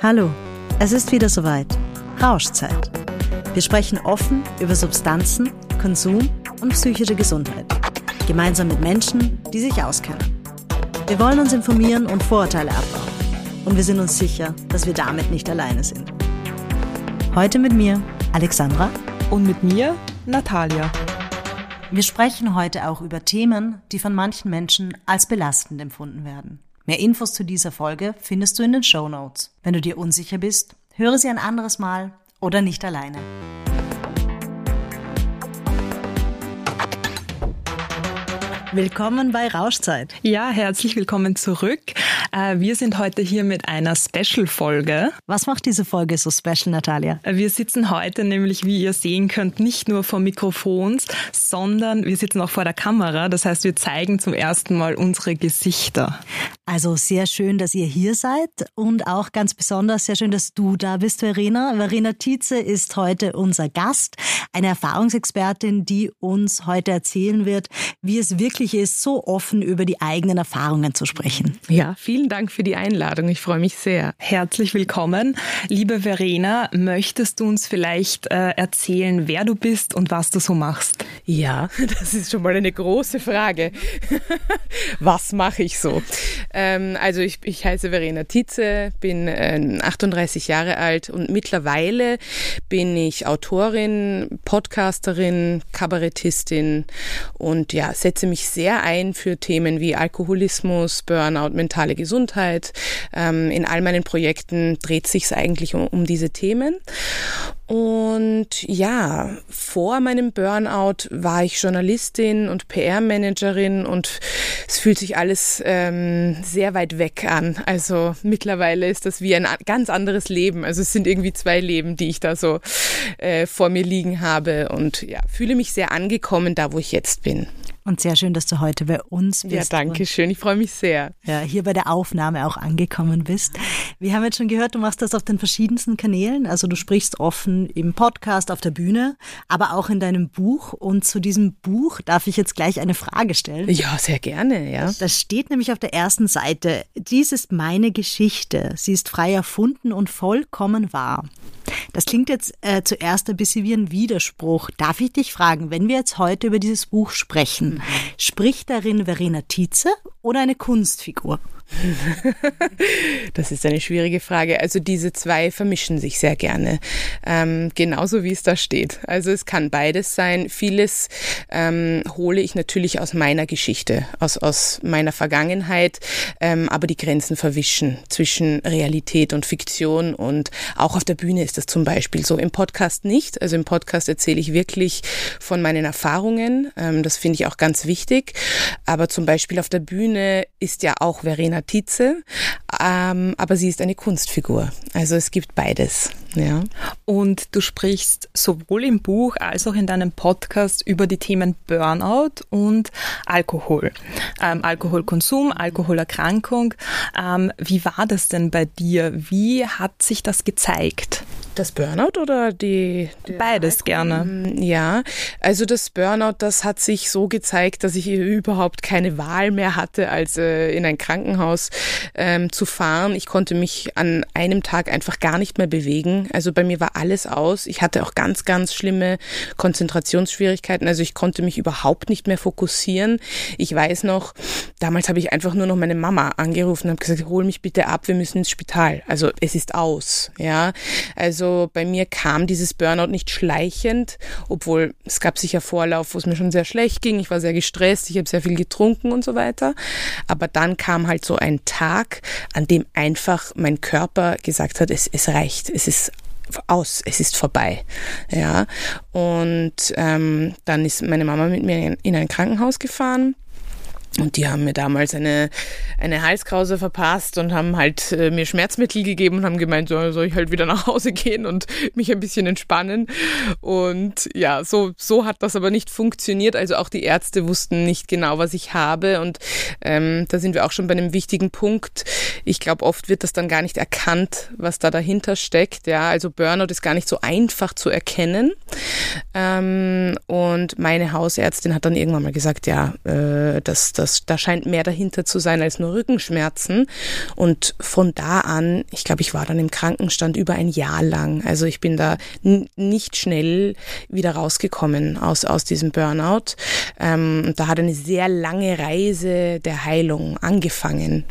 Hallo, es ist wieder soweit. Rauschzeit. Wir sprechen offen über Substanzen, Konsum und psychische Gesundheit. Gemeinsam mit Menschen, die sich auskennen. Wir wollen uns informieren und Vorurteile abbauen. Und wir sind uns sicher, dass wir damit nicht alleine sind. Heute mit mir, Alexandra. Und mit mir, Natalia. Wir sprechen heute auch über Themen, die von manchen Menschen als belastend empfunden werden. Mehr Infos zu dieser Folge findest du in den Shownotes. Wenn du dir unsicher bist, höre sie ein anderes Mal oder nicht alleine. Willkommen bei Rauschzeit. Ja, herzlich willkommen zurück. Wir sind heute hier mit einer Special-Folge. Was macht diese Folge so special, Natalia? Wir sitzen heute nämlich, wie ihr sehen könnt, nicht nur vor Mikrofons, sondern wir sitzen auch vor der Kamera. Das heißt, wir zeigen zum ersten Mal unsere Gesichter. Also sehr schön, dass ihr hier seid und auch ganz besonders sehr schön, dass du da bist, Verena. Verena Tietze ist heute unser Gast, eine Erfahrungsexpertin, die uns heute erzählen wird, wie es wirklich ist, so offen über die eigenen Erfahrungen zu sprechen. Ja, vielen Dank für die Einladung. Ich freue mich sehr. Herzlich willkommen. Liebe Verena, möchtest du uns vielleicht erzählen, wer du bist und was du so machst? Ja, das ist schon mal eine große Frage. Was mache ich so? Also ich heiße Verena Tietze, bin 38 Jahre alt und mittlerweile bin ich Autorin, Podcasterin, Kabarettistin und ja, setze mich sehr ein für Themen wie Alkoholismus, Burnout, mentale Gesundheit. In all meinen Projekten dreht sich's eigentlich um diese Themen. Und ja, vor meinem Burnout war ich Journalistin und PR-Managerin und es fühlt sich alles sehr weit weg an. Also mittlerweile ist das wie ein ganz anderes Leben. Also es sind irgendwie zwei Leben, die ich da so vor mir liegen habe und ja, fühle mich sehr angekommen da, wo ich jetzt bin. Und sehr schön, dass du heute bei uns bist. Ja, danke schön. Ich freue mich sehr. Ja, hier bei der Aufnahme auch angekommen bist. Wir haben jetzt schon gehört, du machst das auf den verschiedensten Kanälen. Also du sprichst offen im Podcast, auf der Bühne, aber auch in deinem Buch. Und zu diesem Buch darf ich jetzt gleich eine Frage stellen. Ja, sehr gerne, ja. Das steht nämlich auf der ersten Seite. Dies ist meine Geschichte. Sie ist frei erfunden und vollkommen wahr. Das klingt jetzt zuerst ein bisschen wie ein Widerspruch. Darf ich dich fragen, wenn wir jetzt heute über dieses Buch sprechen, spricht darin Verena Tietze oder eine Kunstfigur? Das ist eine schwierige Frage. Also diese zwei vermischen sich sehr gerne, genauso wie es da steht. Also es kann beides sein. Vieles hole ich natürlich aus meiner Geschichte, aus meiner Vergangenheit, aber die Grenzen verwischen zwischen Realität und Fiktion und auch auf der Bühne ist das zum Beispiel so. Im Podcast nicht. Also im Podcast erzähle ich wirklich von meinen Erfahrungen. Das finde ich auch ganz wichtig. Aber zum Beispiel auf der Bühne ist ja auch Verena Tietze, aber sie ist eine Kunstfigur. Also es gibt beides. Ja. Und du sprichst sowohl im Buch als auch in deinem Podcast über die Themen Burnout und Alkohol. Alkoholkonsum, Alkoholerkrankung. Wie war das denn bei dir? Wie hat sich das gezeigt? Das Burnout oder Beides gerne. Ja, also das Burnout, das hat sich so gezeigt, dass ich überhaupt keine Wahl mehr hatte, als in ein Krankenhaus zu fahren. Ich konnte mich an einem Tag einfach gar nicht mehr bewegen. Also bei mir war alles aus. Ich hatte auch ganz, ganz schlimme Konzentrationsschwierigkeiten. Also ich konnte mich überhaupt nicht mehr fokussieren. Ich weiß noch, damals habe ich einfach nur noch meine Mama angerufen und habe gesagt, hol mich bitte ab, wir müssen ins Spital. Also es ist aus, ja. Also bei mir kam dieses Burnout nicht schleichend, obwohl es gab sicher Vorlauf, wo es mir schon sehr schlecht ging. Ich war sehr gestresst, ich habe sehr viel getrunken und so weiter. Aber dann kam halt so ein Tag, an dem einfach mein Körper gesagt hat, es reicht, es ist aus, es ist vorbei. Ja. Und dann ist meine Mama mit mir in ein Krankenhaus gefahren. Und die haben mir damals eine Halskrause verpasst und haben halt mir Schmerzmittel gegeben und haben gemeint, so soll ich halt wieder nach Hause gehen und mich ein bisschen entspannen. Und ja, so hat das aber nicht funktioniert. Also auch die Ärzte wussten nicht genau, was ich habe. Und da sind wir auch schon bei einem wichtigen Punkt. Ich glaube, oft wird das dann gar nicht erkannt, was da dahinter steckt. Ja, also Burnout ist gar nicht so einfach zu erkennen. Und meine Hausärztin hat dann irgendwann mal gesagt, ja, das das? Da scheint mehr dahinter zu sein als nur Rückenschmerzen. Und von da an, ich glaube, ich war dann im Krankenstand über ein Jahr lang. Also ich bin da nicht schnell wieder rausgekommen aus diesem Burnout. Da hat eine sehr lange Reise der Heilung angefangen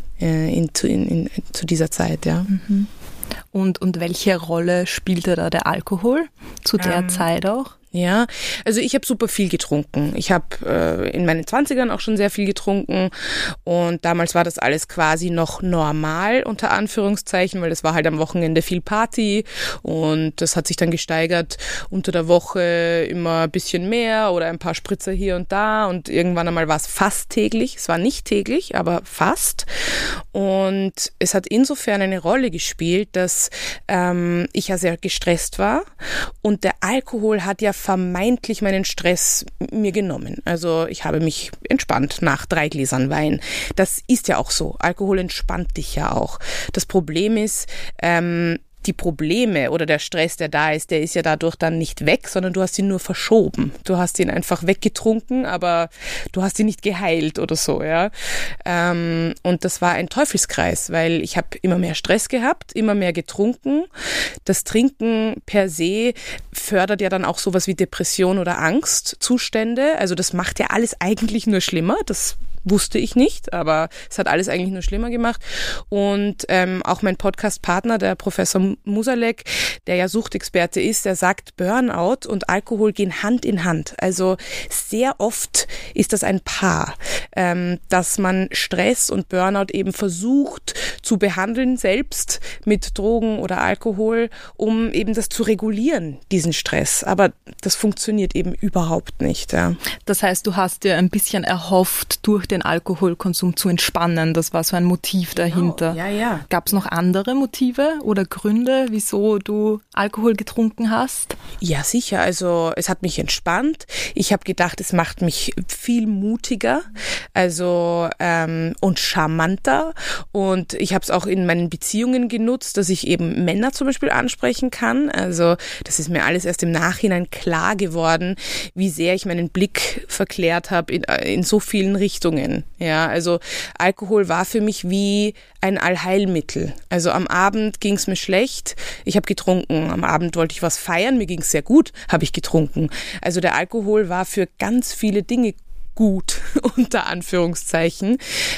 zu dieser Zeit, ja. Mhm. Und welche Rolle spielte da der Alkohol zu der Zeit auch? Ja, also ich habe super viel getrunken. Ich habe in meinen 20ern auch schon sehr viel getrunken und damals war das alles quasi noch normal, unter Anführungszeichen, weil es war halt am Wochenende viel Party und das hat sich dann gesteigert unter der Woche immer ein bisschen mehr oder ein paar Spritzer hier und da und irgendwann einmal war es fast täglich. Es war nicht täglich, aber fast. Und es hat insofern eine Rolle gespielt, dass ich ja sehr gestresst war und der Alkohol hat ja vermeintlich meinen Stress mir genommen. Also ich habe mich entspannt nach 3 Gläsern Wein. Das ist ja auch so. Alkohol entspannt dich ja auch. Das Problem ist, die Probleme oder der Stress, der da ist, der ist ja dadurch dann nicht weg, sondern du hast ihn nur verschoben. Du hast ihn einfach weggetrunken, aber du hast ihn nicht geheilt oder so, ja. Und das war ein Teufelskreis, weil ich habe immer mehr Stress gehabt, immer mehr getrunken. Das Trinken per se fördert ja dann auch sowas wie Depression oder Angstzustände. Also das macht ja alles eigentlich nur schlimmer. Das wusste ich nicht, aber es hat alles eigentlich nur schlimmer gemacht. Und auch mein Podcast-Partner, der Professor Musalek, der ja Suchtexperte ist, der sagt, Burnout und Alkohol gehen Hand in Hand. Also sehr oft ist das ein Paar, dass man Stress und Burnout eben versucht zu behandeln, selbst mit Drogen oder Alkohol, um eben das zu regulieren, diesen Stress. Aber das funktioniert eben überhaupt nicht. Ja. Das heißt, du hast dir ein bisschen erhofft, durch den Alkoholkonsum zu entspannen. Das war so ein Motiv dahinter. Genau. Ja. Gab es noch andere Motive oder Gründe, wieso du Alkohol getrunken hast? Ja, sicher. Also es hat mich entspannt. Ich habe gedacht, es macht mich viel mutiger, also und charmanter. Und ich habe es auch in meinen Beziehungen genutzt, dass ich eben Männer zum Beispiel ansprechen kann. Also das ist mir alles erst im Nachhinein klar geworden, wie sehr ich meinen Blick verklärt habe in so vielen Richtungen. Ja, also Alkohol war für mich wie ein Allheilmittel. Also am Abend ging es mir schlecht, ich habe getrunken. Am Abend wollte ich was feiern, mir ging es sehr gut, habe ich getrunken. Also der Alkohol war für ganz viele Dinge gut, unter Anführungszeichen.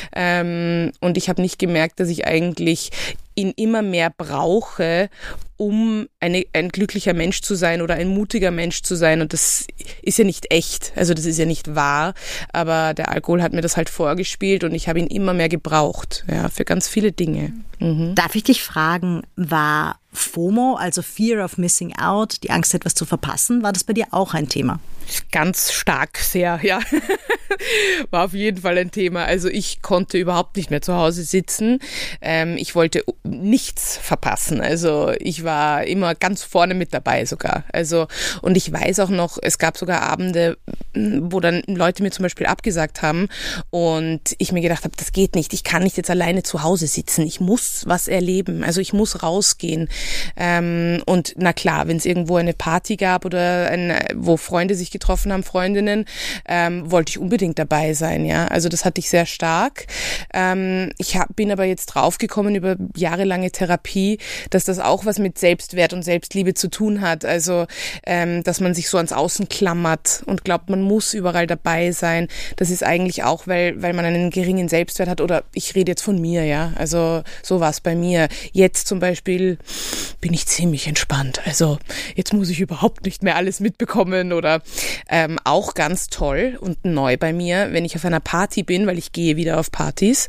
Und ich habe nicht gemerkt, dass ich eigentlich ihn immer mehr brauche, um ein glücklicher Mensch zu sein oder ein mutiger Mensch zu sein. Und das ist ja nicht echt, also das ist ja nicht wahr. Aber der Alkohol hat mir das halt vorgespielt und ich habe ihn immer mehr gebraucht, ja, für ganz viele Dinge. Mhm. Darf ich dich fragen, war FOMO, also Fear of Missing Out, die Angst, etwas zu verpassen, war das bei dir auch ein Thema? Ganz stark, sehr, ja. War auf jeden Fall ein Thema. Also ich konnte überhaupt nicht mehr zu Hause sitzen. Ich wollte nichts verpassen. Also ich war immer ganz vorne mit dabei sogar. Also, und ich weiß auch noch, es gab sogar Abende, wo dann Leute mir zum Beispiel abgesagt haben und ich mir gedacht habe, das geht nicht. Ich kann nicht jetzt alleine zu Hause sitzen. Ich muss was erleben. Also ich muss rausgehen. Und na klar, wenn es irgendwo eine Party gab oder wo Freunde sich getroffen haben, Freundinnen, wollte ich unbedingt dabei sein, ja. Also das hatte ich sehr stark. Ich bin aber jetzt draufgekommen über jahrelange Therapie, dass das auch was mit Selbstwert und Selbstliebe zu tun hat. Also, dass man sich so ans Außen klammert und glaubt, man muss überall dabei sein. Das ist eigentlich auch, weil man einen geringen Selbstwert hat oder ich rede jetzt von mir, ja. Also so war es bei mir. Jetzt zum Beispiel bin ich ziemlich entspannt. Also jetzt muss ich überhaupt nicht mehr alles mitbekommen oder auch ganz toll und neu bei mir, wenn ich auf einer Party bin, weil ich gehe wieder auf Partys,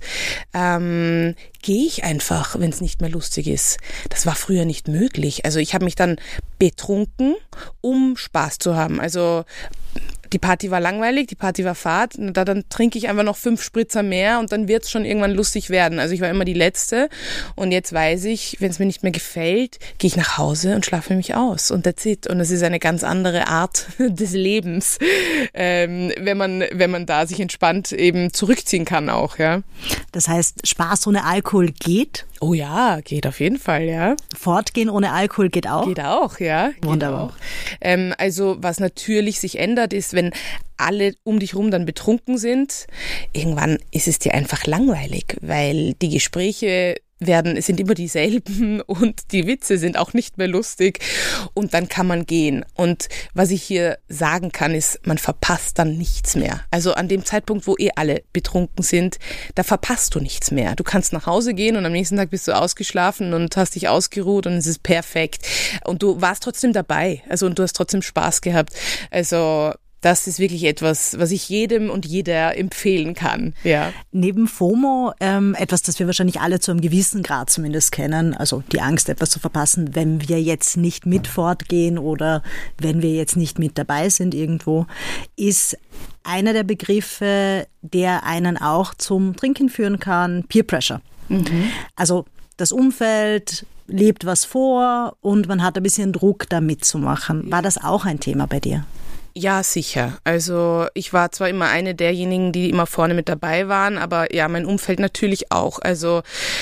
gehe ich einfach, wenn es nicht mehr lustig ist. Das war früher nicht möglich. Also ich habe mich dann betrunken, um Spaß zu haben. Also die Party war langweilig, die Party war fad, dann trinke ich einfach noch 5 Spritzer mehr und dann wird es schon irgendwann lustig werden. Also ich war immer die Letzte und jetzt weiß ich, wenn es mir nicht mehr gefällt, gehe ich nach Hause und schlafe mich aus und that's it. Und es ist eine ganz andere Art des Lebens, wenn man da sich entspannt eben zurückziehen kann auch, ja. Das heißt, Spaß ohne Alkohol geht? Oh ja, geht auf jeden Fall, ja. Fortgehen ohne Alkohol geht auch? Geht auch, ja. Wunderbar. Also was natürlich sich ändert, ist, wenn alle um dich rum dann betrunken sind, irgendwann ist es dir einfach langweilig, weil die Gespräche sind immer dieselben und die Witze sind auch nicht mehr lustig und dann kann man gehen. Und was ich hier sagen kann, ist, man verpasst dann nichts mehr. Also an dem Zeitpunkt, wo alle betrunken sind, da verpasst du nichts mehr. Du kannst nach Hause gehen und am nächsten Tag bist du ausgeschlafen und hast dich ausgeruht und es ist perfekt. Und du warst trotzdem dabei, also und du hast trotzdem Spaß gehabt. Also das ist wirklich etwas, was ich jedem und jeder empfehlen kann. Ja. Neben FOMO etwas, das wir wahrscheinlich alle zu einem gewissen Grad zumindest kennen, also die Angst, etwas zu verpassen, wenn wir jetzt nicht mit fortgehen oder wenn wir jetzt nicht mit dabei sind irgendwo, ist einer der Begriffe, der einen auch zum Trinken führen kann, Peer Pressure. Mhm. Also das Umfeld lebt was vor und man hat ein bisschen Druck, da mitzumachen. War das auch ein Thema bei dir? Ja, sicher. Also ich war zwar immer eine derjenigen, die immer vorne mit dabei waren, aber ja, mein Umfeld natürlich auch. Also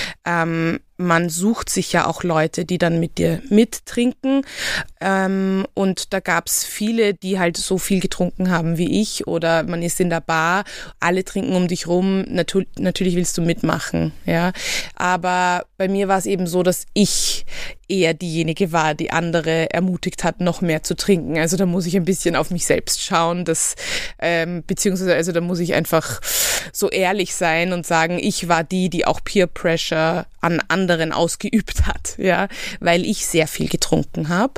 man sucht sich ja auch Leute, die dann mit dir mittrinken und da gab's viele, die halt so viel getrunken haben wie ich oder man ist in der Bar, alle trinken um dich rum, natürlich willst du mitmachen, ja. Aber bei mir war es eben so, dass ich eher diejenige war, die andere ermutigt hat, noch mehr zu trinken. Also da muss ich ein bisschen auf mich selbst schauen, beziehungsweise also da muss ich einfach so ehrlich sein und sagen, ich war die auch Peer Pressure an anderen ausgeübt hat, ja, weil ich sehr viel getrunken habe.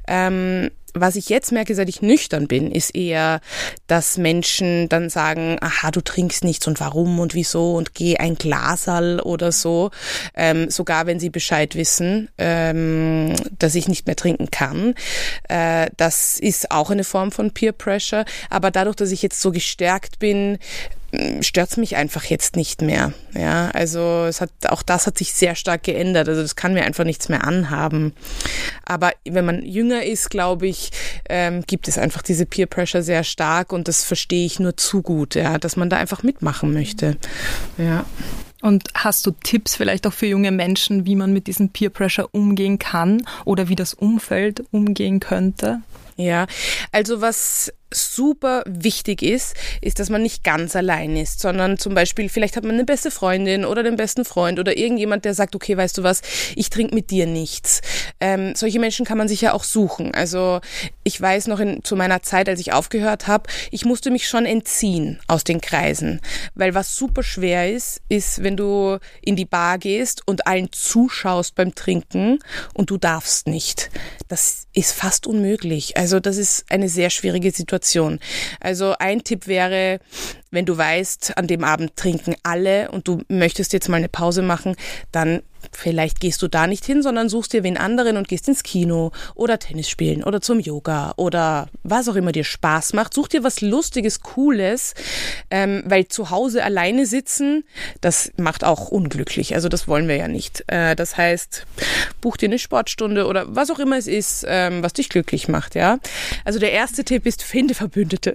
Was ich jetzt merke, seit ich nüchtern bin, ist eher, dass Menschen dann sagen, aha, du trinkst nichts und warum und wieso und geh ein Glaserl oder so. Sogar wenn sie Bescheid wissen, dass ich nicht mehr trinken kann. Das ist auch eine Form von Peer Pressure. Aber dadurch, dass ich jetzt so gestärkt bin, stört's mich einfach jetzt nicht mehr. Ja, also auch das hat sich sehr stark geändert. Also das kann mir einfach nichts mehr anhaben. Aber wenn man jünger ist, glaube ich, gibt es einfach diese Peer Pressure sehr stark und das verstehe ich nur zu gut, ja, dass man da einfach mitmachen möchte. Ja. Und hast du Tipps vielleicht auch für junge Menschen, wie man mit diesem Peer Pressure umgehen kann oder wie das Umfeld umgehen könnte? Ja, also was super wichtig ist, dass man nicht ganz allein ist, sondern zum Beispiel, vielleicht hat man eine beste Freundin oder den besten Freund oder irgendjemand, der sagt, okay, weißt du was, ich trinke mit dir nichts. Solche Menschen kann man sich ja auch suchen. Also ich weiß noch zu meiner Zeit, als ich aufgehört habe, ich musste mich schon entziehen aus den Kreisen, weil was super schwer ist, wenn du in die Bar gehst und allen zuschaust beim Trinken und du darfst nicht. Das ist fast unmöglich. Also das ist eine sehr schwierige Situation. Also ein Tipp wäre, wenn du weißt, an dem Abend trinken alle und du möchtest jetzt mal eine Pause machen, dann vielleicht gehst du da nicht hin, sondern suchst dir wen anderen und gehst ins Kino oder Tennis spielen oder zum Yoga oder was auch immer dir Spaß macht. Such dir was Lustiges, Cooles, weil zu Hause alleine sitzen, das macht auch unglücklich. Also das wollen wir ja nicht. Das heißt, buch dir eine Sportstunde oder was auch immer es ist, was dich glücklich macht. Ja. Also der erste Tipp ist, finde Verbündete.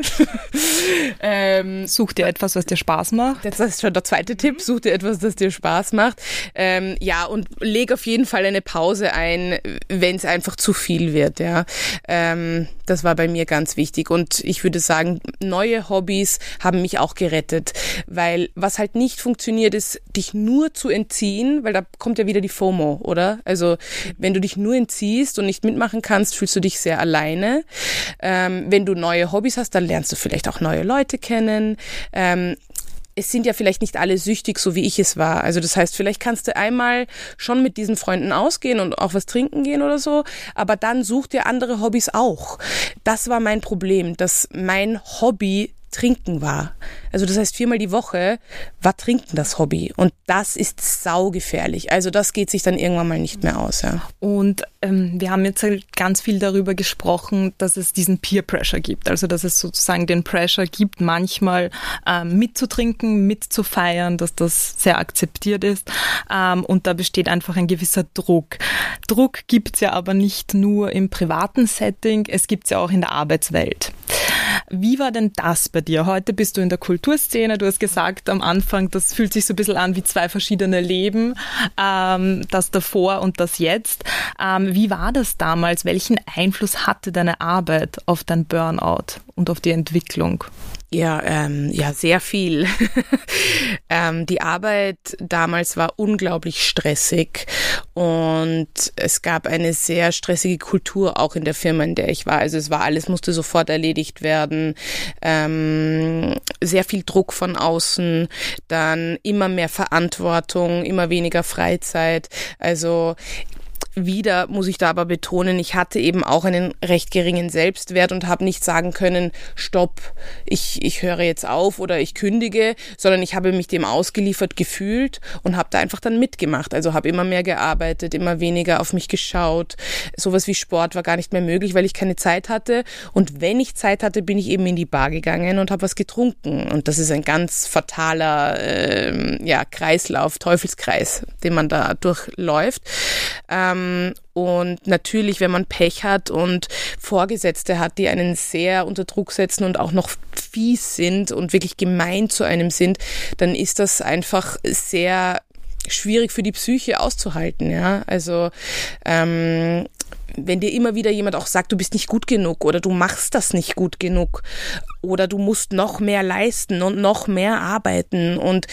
Such dir etwas, was dir Spaß macht. Das ist schon der zweite Tipp. Such dir etwas, das dir Spaß macht. Ja, und leg auf jeden Fall eine Pause ein, wenn es einfach zu viel wird. Ja, das war bei mir ganz wichtig. Und ich würde sagen, neue Hobbys haben mich auch gerettet, weil was halt nicht funktioniert, ist, dich nur zu entziehen, weil da kommt ja wieder die FOMO, oder? Also wenn du dich nur entziehst und nicht mitmachen kannst, fühlst du dich sehr alleine. Wenn du neue Hobbys hast, dann lernst du vielleicht auch neue Leute kennen. Es sind ja vielleicht nicht alle süchtig, so wie ich es war. Also das heißt, vielleicht kannst du einmal schon mit diesen Freunden ausgehen und auch was trinken gehen oder so, aber dann such dir andere Hobbys auch. Das war mein Problem, dass mein Hobby Trinken war. Also das heißt, 4-mal die Woche war Trinken das Hobby und das ist saugefährlich. Also das geht sich dann irgendwann mal nicht mehr aus. Ja. Und wir haben jetzt ganz viel darüber gesprochen, dass es diesen Peer Pressure gibt. Also dass es sozusagen den Pressure gibt, manchmal mitzutrinken, mitzufeiern, dass das sehr akzeptiert ist und da besteht einfach ein gewisser Druck. Druck gibt's ja aber nicht nur im privaten Setting, es gibt's ja auch in der Arbeitswelt. Wie war denn das bei dir? Heute bist du in der Kulturszene. Du hast gesagt am Anfang, das fühlt sich so ein bisschen an wie zwei verschiedene Leben, das davor und das jetzt. Wie war das damals? Welchen Einfluss hatte deine Arbeit auf dein Burnout und auf die Entwicklung? Ja, sehr viel. Die Arbeit damals war unglaublich stressig und es gab eine sehr stressige Kultur auch in der Firma, in der ich war. Also alles musste sofort erledigt werden. Sehr viel Druck von außen, dann immer mehr Verantwortung, immer weniger Freizeit. Also wieder muss ich da aber betonen, ich hatte eben auch einen recht geringen Selbstwert und habe nicht sagen können, stopp, ich höre jetzt auf oder ich kündige, sondern ich habe mich dem ausgeliefert gefühlt und habe da einfach dann mitgemacht. Also habe immer mehr gearbeitet, immer weniger auf mich geschaut. Sowas wie Sport war gar nicht mehr möglich, weil ich keine Zeit hatte. Und wenn ich Zeit hatte, bin ich eben in die Bar gegangen und habe was getrunken. Und das ist ein ganz fataler Kreislauf, Teufelskreis, den man da durchläuft. Und natürlich, wenn man Pech hat und Vorgesetzte hat, die einen sehr unter Druck setzen und auch noch fies sind und wirklich gemein zu einem sind, dann ist das einfach sehr schwierig für die Psyche auszuhalten. Ja? Also wenn dir immer wieder jemand auch sagt, du bist nicht gut genug oder du machst das nicht gut genug oder du musst noch mehr leisten und noch mehr arbeiten und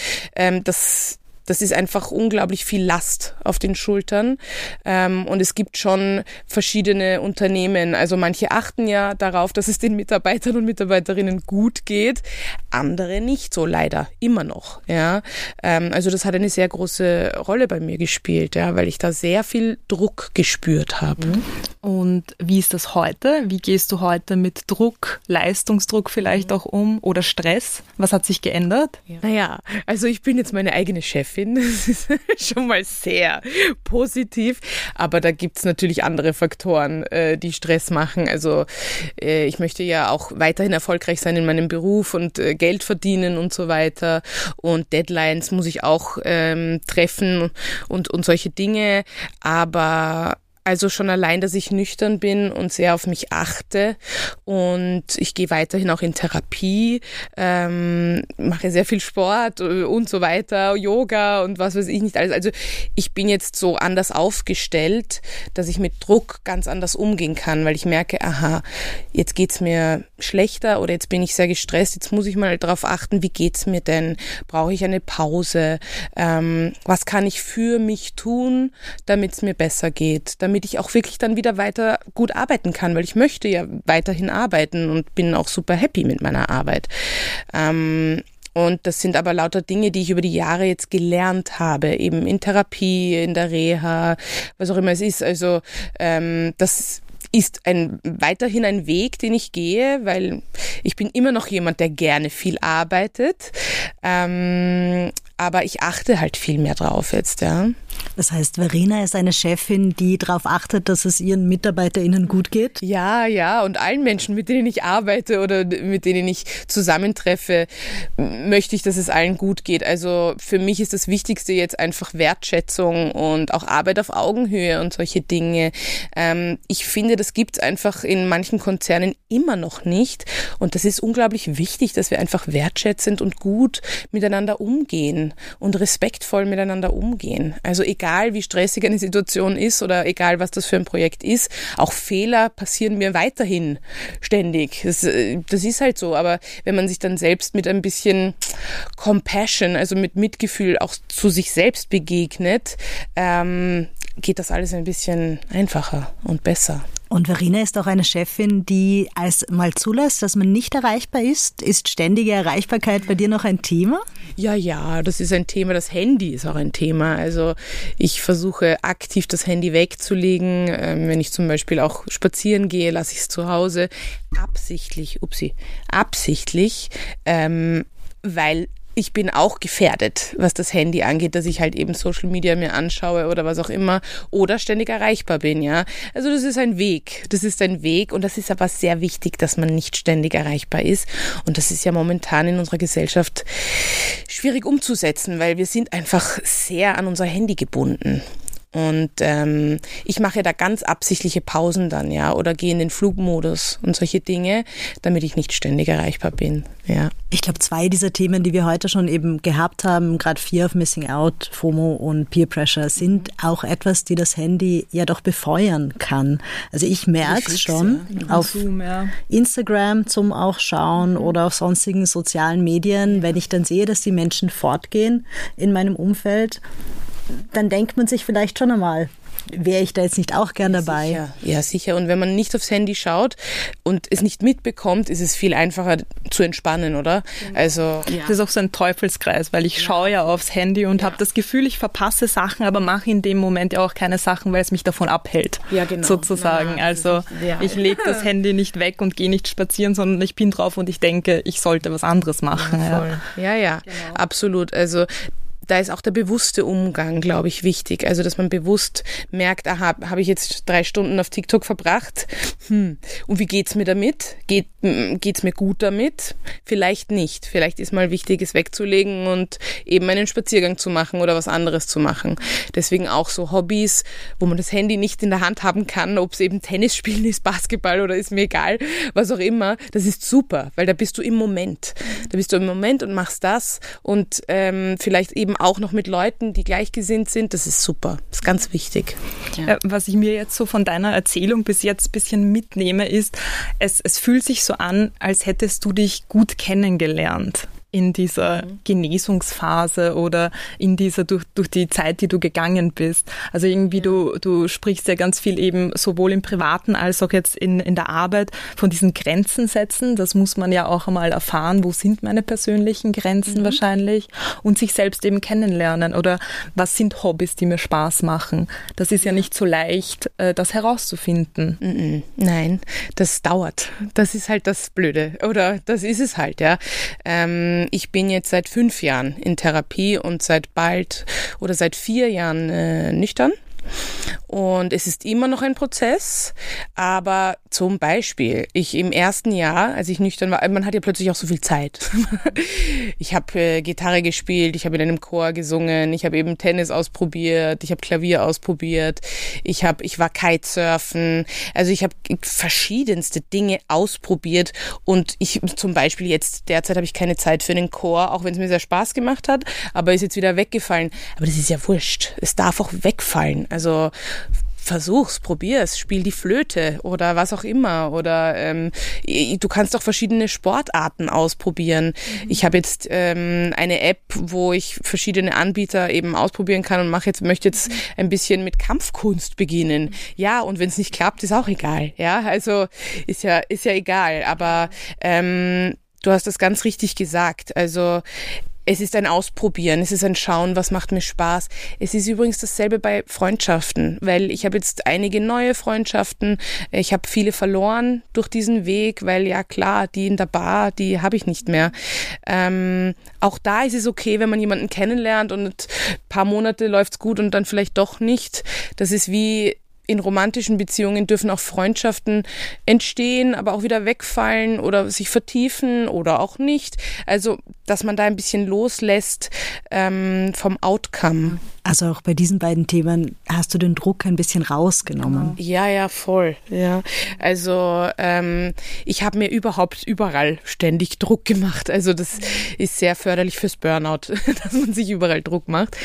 das ist einfach unglaublich viel Last auf den Schultern. Und es gibt schon verschiedene Unternehmen. Also manche achten ja darauf, dass es den Mitarbeitern und Mitarbeiterinnen gut geht. Andere nicht so, leider. Immer noch. Ja. Also das hat eine sehr große Rolle bei mir gespielt, ja, weil ich da sehr viel Druck gespürt habe. Und wie ist das heute? Wie gehst du heute mit Druck, Leistungsdruck vielleicht auch um oder Stress? Was hat sich geändert? Naja, also ich bin jetzt meine eigene Chefin. Das ist schon mal sehr positiv. Aber da gibt's natürlich andere Faktoren, die Stress machen. Also ich möchte ja auch weiterhin erfolgreich sein in meinem Beruf und Geld verdienen und so weiter. Und Deadlines muss ich auch treffen und solche Dinge. Aber also schon allein, dass ich nüchtern bin und sehr auf mich achte und ich gehe weiterhin auch in Therapie, mache sehr viel Sport und so weiter, Yoga und was weiß ich nicht alles. Also ich bin jetzt so anders aufgestellt, dass ich mit Druck ganz anders umgehen kann, weil ich merke, aha, jetzt geht's mir schlechter oder jetzt bin ich sehr gestresst, jetzt muss ich mal darauf achten, wie geht's mir denn? Brauche ich eine Pause? Was kann ich für mich tun, damit es mir besser geht? Damit ich auch wirklich dann wieder weiter gut arbeiten kann, weil ich möchte ja weiterhin arbeiten und bin auch super happy mit meiner Arbeit. Und das sind aber lauter Dinge, die ich über die Jahre jetzt gelernt habe, eben in Therapie, in der Reha, was auch immer es ist. Also das ist weiterhin ein Weg, den ich gehe, weil ich bin immer noch jemand, der gerne viel arbeitet. Aber ich achte halt viel mehr drauf jetzt, ja. Das heißt, Verena ist eine Chefin, die darauf achtet, dass es ihren MitarbeiterInnen gut geht? Ja, und allen Menschen, mit denen ich arbeite oder mit denen ich zusammentreffe, möchte ich, dass es allen gut geht. Also für mich ist das Wichtigste jetzt einfach Wertschätzung und auch Arbeit auf Augenhöhe und solche Dinge. Ich finde, das gibt es einfach in manchen Konzernen immer noch nicht. Und das ist unglaublich wichtig, dass wir einfach wertschätzend und gut miteinander umgehen und respektvoll miteinander umgehen. Also egal, wie stressig eine Situation ist oder egal, was das für ein Projekt ist, auch Fehler passieren mir weiterhin ständig. Das ist halt so, aber wenn man sich dann selbst mit ein bisschen Compassion, also mit Mitgefühl auch zu sich selbst begegnet, geht das alles ein bisschen einfacher und besser. Und Verena ist auch eine Chefin, die mal zulässt, dass man nicht erreichbar ist. Ist ständige Erreichbarkeit bei dir noch ein Thema? Ja, das ist ein Thema. Das Handy ist auch ein Thema. Also ich versuche aktiv das Handy wegzulegen. Wenn ich zum Beispiel auch spazieren gehe, lasse ich es zu Hause. Absichtlich, weil ich bin auch gefährdet, was das Handy angeht, dass ich halt eben Social Media mir anschaue oder was auch immer oder ständig erreichbar bin, ja. Also das ist ein Weg und das ist aber sehr wichtig, dass man nicht ständig erreichbar ist und das ist ja momentan in unserer Gesellschaft schwierig umzusetzen, weil wir sind einfach sehr an unser Handy gebunden. Und ich mache da ganz absichtliche Pausen dann, ja, oder gehe in den Flugmodus und solche Dinge, damit ich nicht ständig erreichbar bin. Ja. Ich glaube, 2 dieser Themen, die wir heute schon eben gehabt haben, gerade Fear of Missing Out, FOMO und Peer Pressure, sind auch etwas, die das Handy ja doch befeuern kann. Also ich merke es schon auf Instagram zum auch schauen oder auf sonstigen sozialen Medien, wenn ich dann sehe, dass die Menschen fortgehen in meinem Umfeld, dann denkt man sich vielleicht schon einmal, wäre ich da jetzt nicht auch gern dabei? Sicher. Ja, sicher. Und wenn man nicht aufs Handy schaut und es nicht mitbekommt, ist es viel einfacher zu entspannen, oder? Also das ist auch so ein Teufelskreis, weil ich schaue ja aufs Handy und habe das Gefühl, ich verpasse Sachen, aber mache in dem Moment ja auch keine Sachen, weil es mich davon abhält, sozusagen. Also ich lege das Handy nicht weg und gehe nicht spazieren, sondern ich bin drauf und ich denke, ich sollte was anderes machen. Ja, genau. Absolut. Also da ist auch der bewusste Umgang, glaube ich, wichtig. Also, dass man bewusst merkt, aha, habe ich jetzt 3 Stunden auf TikTok verbracht? Und wie geht's mir damit? Geht's mir gut damit? Vielleicht nicht. Vielleicht ist mal wichtig, es wegzulegen und eben einen Spaziergang zu machen oder was anderes zu machen. Deswegen auch so Hobbys, wo man das Handy nicht in der Hand haben kann, ob es eben Tennis spielen ist, Basketball oder ist mir egal, was auch immer. Das ist super, weil da bist du im Moment. Da bist du im Moment und machst das und vielleicht eben auch noch mit Leuten, die gleichgesinnt sind, das ist super. Das ist ganz wichtig. Ja. Was ich mir jetzt so von deiner Erzählung bis jetzt ein bisschen mitnehme, ist, es fühlt sich so an, als hättest du dich gut kennengelernt in dieser Genesungsphase oder in dieser durch die Zeit, die du gegangen bist. Also irgendwie du sprichst ja ganz viel eben sowohl im Privaten als auch jetzt in der Arbeit von diesen Grenzen setzen. Das muss man ja auch einmal erfahren, wo sind meine persönlichen Grenzen wahrscheinlich und sich selbst eben kennenlernen oder was sind Hobbys, die mir Spaß machen. Das ist ja nicht so leicht, das herauszufinden. Nein, das dauert. Das ist halt das Blöde oder das ist es halt, ja. Ich bin jetzt seit 5 Jahren in Therapie und seit 4 Jahren nüchtern. Und es ist immer noch ein Prozess, aber zum Beispiel, ich im ersten Jahr, als ich nüchtern war, man hat ja plötzlich auch so viel Zeit. Ich habe Gitarre gespielt, ich habe in einem Chor gesungen, ich habe eben Tennis ausprobiert, ich habe Klavier ausprobiert, ich war Kitesurfen, also ich habe verschiedenste Dinge ausprobiert und ich zum Beispiel jetzt, derzeit habe ich keine Zeit für einen Chor, auch wenn es mir sehr Spaß gemacht hat, aber ist jetzt wieder weggefallen. Aber das ist ja wurscht, es darf auch wegfallen. Also versuch's, probier's, spiel die Flöte oder was auch immer oder du kannst auch verschiedene Sportarten ausprobieren. Ich habe jetzt eine App, wo ich verschiedene Anbieter eben ausprobieren kann und möchte jetzt ein bisschen mit Kampfkunst beginnen. Ja, und wenn es nicht klappt, ist auch egal. Ja, also ist ja egal, aber du hast das ganz richtig gesagt. Also es ist ein Ausprobieren, es ist ein Schauen, was macht mir Spaß. Es ist übrigens dasselbe bei Freundschaften, weil ich habe jetzt einige neue Freundschaften. Ich habe viele verloren durch diesen Weg, weil ja klar, die in der Bar, die habe ich nicht mehr. Auch da ist es okay, wenn man jemanden kennenlernt und ein paar Monate läuft's gut und dann vielleicht doch nicht. Das ist wie in romantischen Beziehungen dürfen auch Freundschaften entstehen, aber auch wieder wegfallen oder sich vertiefen oder auch nicht. Also, dass man da ein bisschen loslässt vom Outcome. Also auch bei diesen beiden Themen hast du den Druck ein bisschen rausgenommen. Ja, voll. Ja. Also ich habe mir überall ständig Druck gemacht. Also das ist sehr förderlich fürs Burnout, dass man sich überall Druck macht.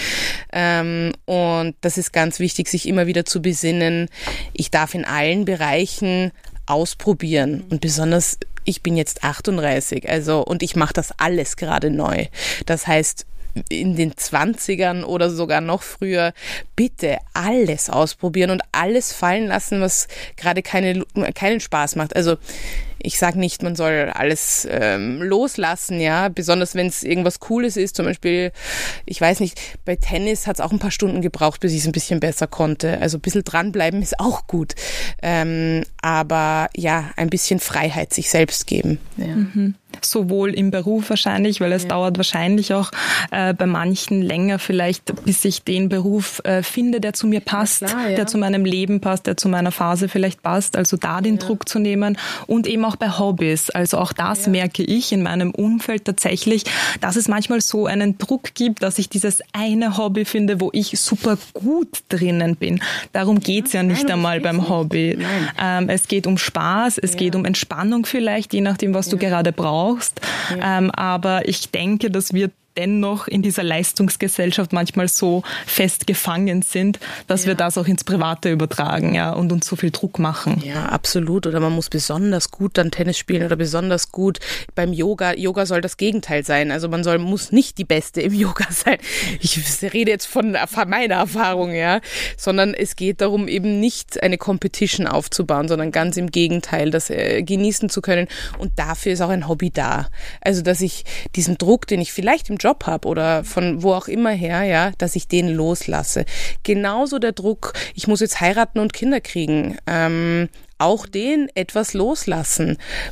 Und das ist ganz wichtig, sich immer wieder zu besinnen. Ich darf in allen Bereichen ausprobieren und besonders ich bin jetzt 38, und ich mache das alles gerade neu. Das heißt, in den 20ern oder sogar noch früher, bitte alles ausprobieren und alles fallen lassen, was gerade keinen Spaß macht. Also ich sage nicht, man soll alles loslassen, ja, besonders wenn es irgendwas Cooles ist, zum Beispiel, ich weiß nicht, bei Tennis hat es auch ein paar Stunden gebraucht, bis ich es ein bisschen besser konnte. Also ein bisschen dranbleiben ist auch gut. Aber ja, ein bisschen Freiheit sich selbst geben. Ja. sowohl im Beruf wahrscheinlich, weil es dauert wahrscheinlich auch bei manchen länger vielleicht, bis ich den Beruf finde, der zu mir passt, der zu meinem Leben passt, der zu meiner Phase vielleicht passt. Also da den Druck zu nehmen und eben auch bei Hobbys. Also auch das merke ich in meinem Umfeld tatsächlich, dass es manchmal so einen Druck gibt, dass ich dieses eine Hobby finde, wo ich super gut drinnen bin. Darum geht's ja nicht einmal beim Hobby. Es geht um Spaß, es geht um Entspannung vielleicht, je nachdem, was du gerade brauchst. Aber ich denke, dass wir dennoch in dieser Leistungsgesellschaft manchmal so fest gefangen sind, dass wir das auch ins Private übertragen, und uns so viel Druck machen. Ja, absolut. Oder man muss besonders gut dann Tennis spielen oder besonders gut beim Yoga. Yoga soll das Gegenteil sein. Also man muss nicht die Beste im Yoga sein. Ich rede jetzt von meiner Erfahrung, sondern es geht darum, eben nicht eine Competition aufzubauen, sondern ganz im Gegenteil, das genießen zu können. Und dafür ist auch ein Hobby da. Also, dass ich diesen Druck, den ich vielleicht im Job habe oder von wo auch immer her, dass ich den loslasse. Genauso der Druck, ich muss jetzt heiraten und Kinder kriegen. Auch den etwas loslassen.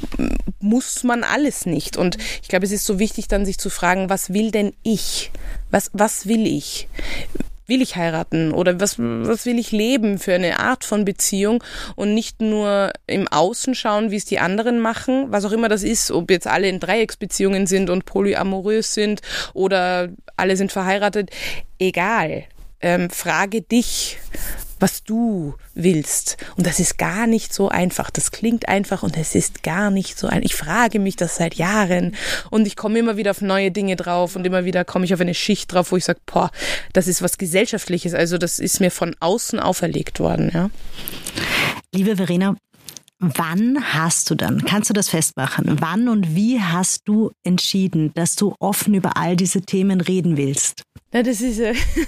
Muss man alles nicht. Und ich glaube, es ist so wichtig, dann sich zu fragen, was will denn ich? Was will ich? Will ich heiraten oder was will ich leben für eine Art von Beziehung und nicht nur im Außen schauen, wie es die anderen machen, was auch immer das ist, ob jetzt alle in Dreiecksbeziehungen sind und polyamorös sind oder alle sind verheiratet, egal. Frage dich, was du willst. Und das ist gar nicht so einfach. Das klingt einfach und es ist gar nicht so einfach. Ich frage mich das seit Jahren und ich komme immer wieder auf neue Dinge drauf und immer wieder komme ich auf eine Schicht drauf, wo ich sage, das ist was Gesellschaftliches. Also das ist mir von außen auferlegt worden. Ja. Liebe Verena, wann hast du dann, kannst du das festmachen, wann und wie hast du entschieden, dass du offen über all diese Themen reden willst? Ja, das ist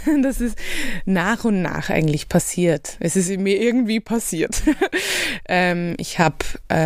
nach und nach eigentlich passiert. Es ist mir irgendwie passiert. Ich habe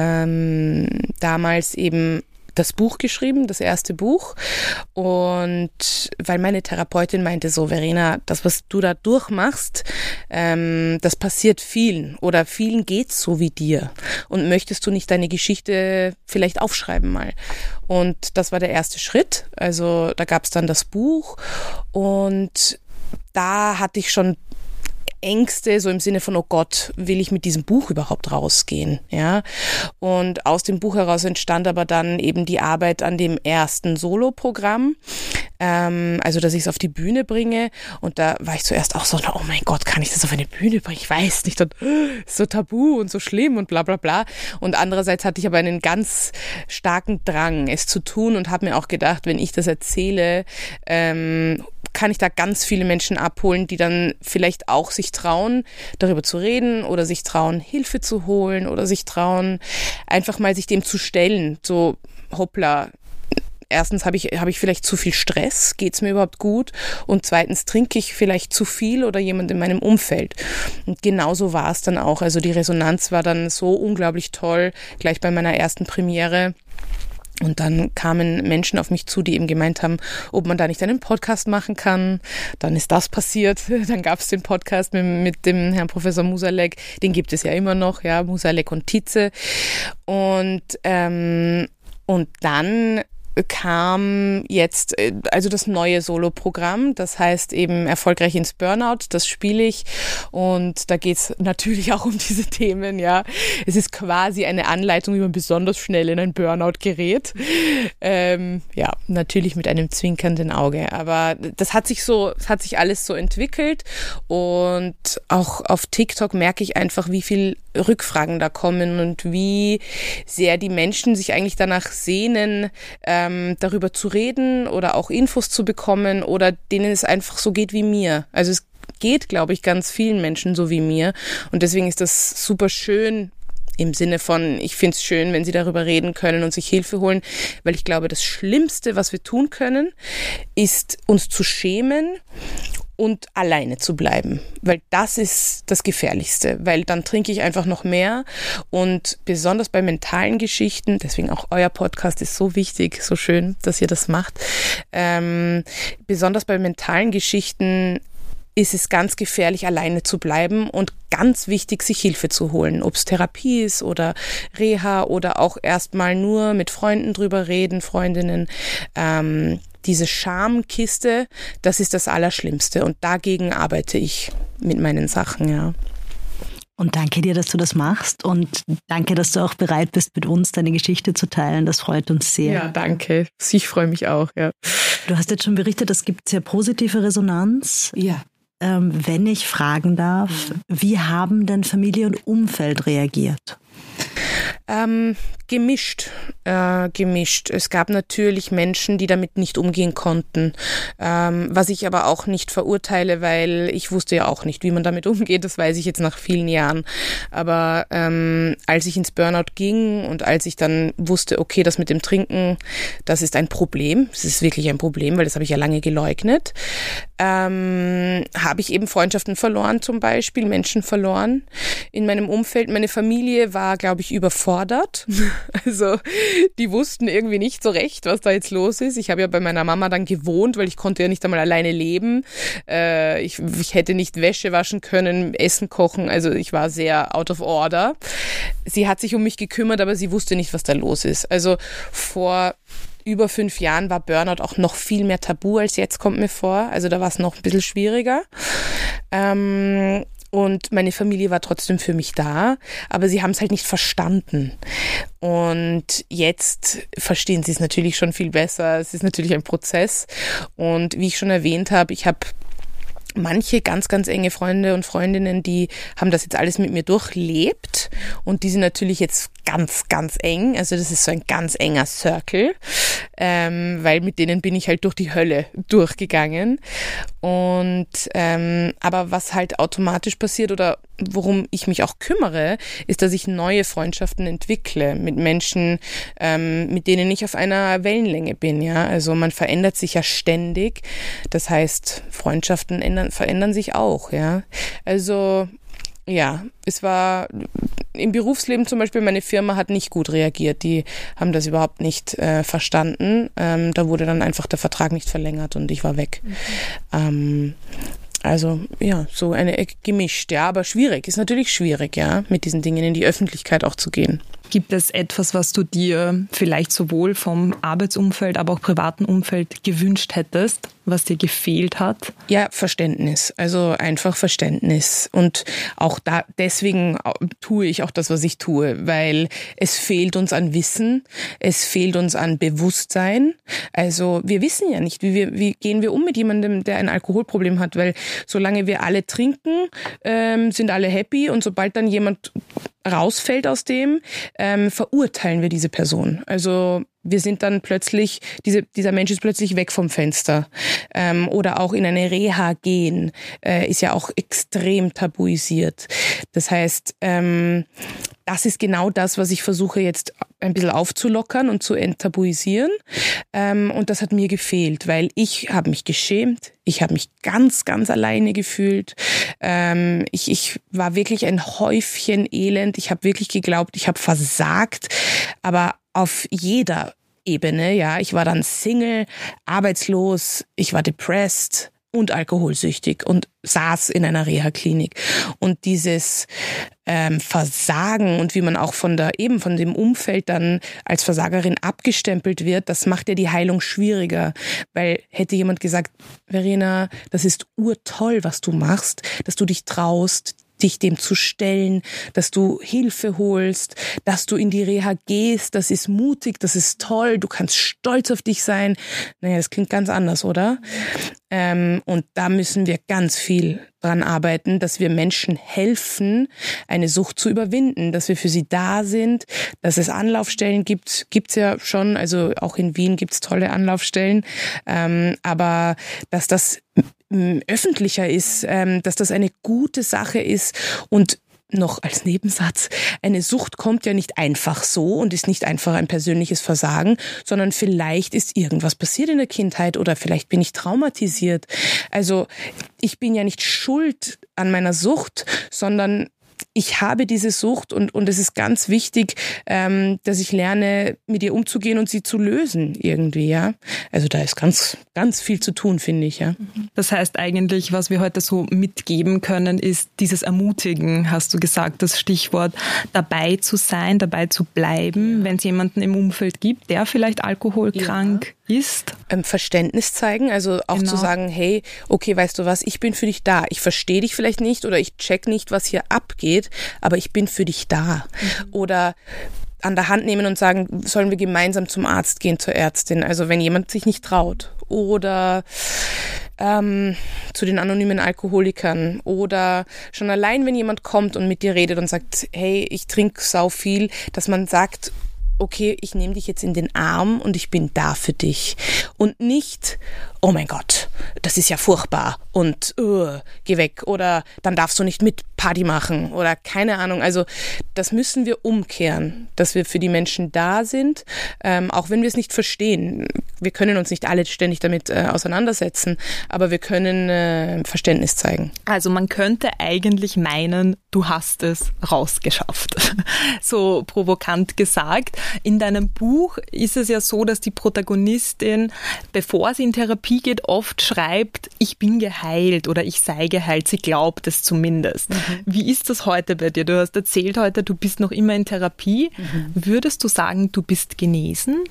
damals eben das Buch geschrieben, das erste Buch. Und weil meine Therapeutin meinte so, Verena, das, was du da durchmachst, das passiert vielen oder vielen geht's so wie dir. Und möchtest du nicht deine Geschichte vielleicht aufschreiben mal? Und das war der erste Schritt. Also da gab's dann das Buch und da hatte ich schon Ängste, so im Sinne von, oh Gott, will ich mit diesem Buch überhaupt rausgehen? Ja. Und aus dem Buch heraus entstand aber dann eben die Arbeit an dem ersten Solo-Programm, also dass ich es auf die Bühne bringe. Und da war ich zuerst auch so, oh mein Gott, kann ich das auf eine Bühne bringen? Ich weiß nicht, und so tabu und so schlimm und bla bla bla. Und andererseits hatte ich aber einen ganz starken Drang, es zu tun und habe mir auch gedacht, wenn ich das erzähle, kann ich da ganz viele Menschen abholen, die dann vielleicht auch sich trauen, darüber zu reden oder sich trauen, Hilfe zu holen oder sich trauen, einfach mal sich dem zu stellen. So, hoppla, erstens habe ich vielleicht zu viel Stress, geht's mir überhaupt gut? Und zweitens trinke ich vielleicht zu viel oder jemand in meinem Umfeld. Und genauso war es dann auch. Also die Resonanz war dann so unglaublich toll, gleich bei meiner ersten Premiere. Und dann kamen Menschen auf mich zu, die eben gemeint haben, ob man da nicht einen Podcast machen kann. Dann ist das passiert. Dann gab es den Podcast mit dem Herrn Professor Musalek. Den gibt es ja immer noch, Musalek und Tietze. Und dann kam jetzt also das neue Solo-Programm, das heißt eben erfolgreich ins Burnout, das spiele ich und da geht's natürlich auch um diese Themen, Es ist quasi eine Anleitung, wie man besonders schnell in ein Burnout gerät. Natürlich mit einem zwinkernden Auge, aber das hat sich alles so entwickelt und auch auf TikTok merke ich einfach, wie viel Rückfragen da kommen und wie sehr die Menschen sich eigentlich danach sehnen, darüber zu reden oder auch Infos zu bekommen oder denen es einfach so geht wie mir. Also es geht, glaube ich, ganz vielen Menschen so wie mir und deswegen ist das super schön im Sinne von, ich finde es schön, wenn sie darüber reden können und sich Hilfe holen, weil ich glaube, das Schlimmste, was wir tun können, ist uns zu schämen und alleine zu bleiben, weil das ist das Gefährlichste, weil dann trinke ich einfach noch mehr und besonders bei mentalen Geschichten, deswegen auch euer Podcast ist so wichtig, so schön, dass ihr das macht, besonders bei mentalen Geschichten ist es ganz gefährlich, alleine zu bleiben und ganz wichtig, sich Hilfe zu holen. Ob es Therapie ist oder Reha oder auch erstmal nur mit Freunden drüber reden, Freundinnen. Diese Schamkiste, das ist das Allerschlimmste und dagegen arbeite ich mit meinen Sachen, ja. Und danke dir, dass du das machst und danke, dass du auch bereit bist, mit uns deine Geschichte zu teilen. Das freut uns sehr. Ja, danke. Ich freue mich auch, ja. Du hast jetzt schon berichtet, es gibt sehr positive Resonanz. Ja. Wenn ich fragen darf, wie haben denn Familie und Umfeld reagiert? Gemischt. Es gab natürlich Menschen, die damit nicht umgehen konnten, was ich aber auch nicht verurteile, weil ich wusste ja auch nicht, wie man damit umgeht, das weiß ich jetzt nach vielen Jahren. Aber als ich ins Burnout ging und als ich dann wusste, okay, das mit dem Trinken, das ist ein Problem, es ist wirklich ein Problem, weil das habe ich ja lange geleugnet, habe ich eben Freundschaften verloren zum Beispiel, Menschen verloren in meinem Umfeld. Meine Familie war, glaube ich, überfordert. Also die wussten irgendwie nicht so recht, was da jetzt los ist. Ich habe ja bei meiner Mama dann gewohnt, weil ich konnte ja nicht einmal alleine leben. Ich hätte nicht Wäsche waschen können, Essen kochen. Also ich war sehr out of order. Sie hat sich um mich gekümmert, aber sie wusste nicht, was da los ist. Also vor über 5 Jahren war Burnout auch noch viel mehr tabu als jetzt, kommt mir vor. Also da war es noch ein bisschen schwieriger. Und meine Familie war trotzdem für mich da, aber sie haben es halt nicht verstanden. Und jetzt verstehen sie es natürlich schon viel besser. Es ist natürlich ein Prozess. Und wie ich schon erwähnt habe, ich habe manche ganz, ganz enge Freunde und Freundinnen, die haben das jetzt alles mit mir durchlebt und die sind natürlich jetzt ganz, ganz eng. Also das ist so ein ganz enger Circle, weil mit denen bin ich halt durch die Hölle durchgegangen. Und aber was halt automatisch passiert oder worum ich mich auch kümmere, ist, dass ich neue Freundschaften entwickle mit Menschen, mit denen ich auf einer Wellenlänge bin. Ja, also man verändert sich ja ständig. Das heißt, Freundschaften verändern sich auch. Ja, also ja, es war im Berufsleben zum Beispiel, meine Firma hat nicht gut reagiert. Die haben das überhaupt nicht verstanden. Da wurde dann einfach der Vertrag nicht verlängert und ich war weg. Also ja, so eine gemischt, ja, aber schwierig, ist natürlich schwierig, ja, mit diesen Dingen in die Öffentlichkeit auch zu gehen. Gibt es etwas, was du dir vielleicht sowohl vom Arbeitsumfeld, aber auch privaten Umfeld gewünscht hättest, was dir gefehlt hat? Ja, Verständnis, also einfach Verständnis. Und auch deswegen tue ich auch das, was ich tue, weil es fehlt uns an Wissen, es fehlt uns an Bewusstsein. Also wir wissen ja nicht, wie gehen wir um mit jemandem, der ein Alkoholproblem hat, weil solange wir alle trinken, sind alle happy und sobald dann jemand rausfällt aus dem, verurteilen wir diese Person. Also wir sind dann plötzlich, dieser Mensch ist plötzlich weg vom Fenster. Oder auch in eine Reha gehen, ist ja auch extrem tabuisiert. Das heißt, das ist genau das, was ich versuche jetzt ein bisschen aufzulockern und zu enttabuisieren. Und das hat mir gefehlt, weil ich habe mich geschämt. Ich habe mich ganz, ganz alleine gefühlt. Ich war wirklich ein Häufchen Elend. Ich habe wirklich geglaubt, ich habe versagt. Aber auf jeder Ebene, ja. Ich war dann Single, arbeitslos, ich war depressed und alkoholsüchtig und saß in einer Reha-Klinik. Und dieses Versagen und wie man auch von dem Umfeld dann als Versagerin abgestempelt wird, das macht ja die Heilung schwieriger. Weil hätte jemand gesagt, Verena, das ist urtoll, was du machst, dass du dich traust, dich dem zu stellen, dass du Hilfe holst, dass du in die Reha gehst, das ist mutig, das ist toll, du kannst stolz auf dich sein. Naja, das klingt ganz anders, oder? Und da müssen wir ganz viel dran arbeiten, dass wir Menschen helfen, eine Sucht zu überwinden, dass wir für sie da sind, dass es Anlaufstellen gibt's ja schon, also auch in Wien gibt's tolle Anlaufstellen, aber dass das öffentlicher ist, dass das eine gute Sache ist und noch als Nebensatz, eine Sucht kommt ja nicht einfach so und ist nicht einfach ein persönliches Versagen, sondern vielleicht ist irgendwas passiert in der Kindheit oder vielleicht bin ich traumatisiert. Also ich bin ja nicht schuld an meiner Sucht, sondern ich habe diese Sucht und es ist ganz wichtig, dass ich lerne, mit ihr umzugehen und sie zu lösen irgendwie, ja. Also da ist ganz, ganz viel zu tun, finde ich, ja. Das heißt eigentlich, was wir heute so mitgeben können, ist dieses Ermutigen, hast du gesagt, das Stichwort, dabei zu sein, dabei zu bleiben, wenn es jemanden im Umfeld gibt, der vielleicht alkoholkrank ist. Verständnis zeigen, also auch zu sagen, hey, okay, weißt du was, ich bin für dich da. Ich verstehe dich vielleicht nicht oder ich check nicht, was hier abgeht, aber ich bin für dich da. Oder an der Hand nehmen und sagen, sollen wir gemeinsam zum Arzt gehen, zur Ärztin, also wenn jemand sich nicht traut. Oder zu den anonymen Alkoholikern. Oder schon allein, wenn jemand kommt und mit dir redet und sagt, hey, ich trinke sau viel, dass man sagt, okay, ich nehme dich jetzt in den Arm und ich bin da für dich. Und nicht, oh mein Gott, das ist ja furchtbar und geh weg oder dann darfst du nicht mit Party machen oder keine Ahnung. Also das müssen wir umkehren, dass wir für die Menschen da sind, auch wenn wir es nicht verstehen. Wir können uns nicht alle ständig damit auseinandersetzen, aber wir können Verständnis zeigen. Also man könnte eigentlich meinen, du hast es rausgeschafft. So provokant gesagt. In deinem Buch ist es ja so, dass die Protagonistin, bevor sie in Therapie geht, oft schreibt, ich bin geheilt oder ich sei geheilt. Sie glaubt es zumindest. Wie ist das heute bei dir? Du hast erzählt heute, du bist noch immer in Therapie. Würdest du sagen, du bist genesen?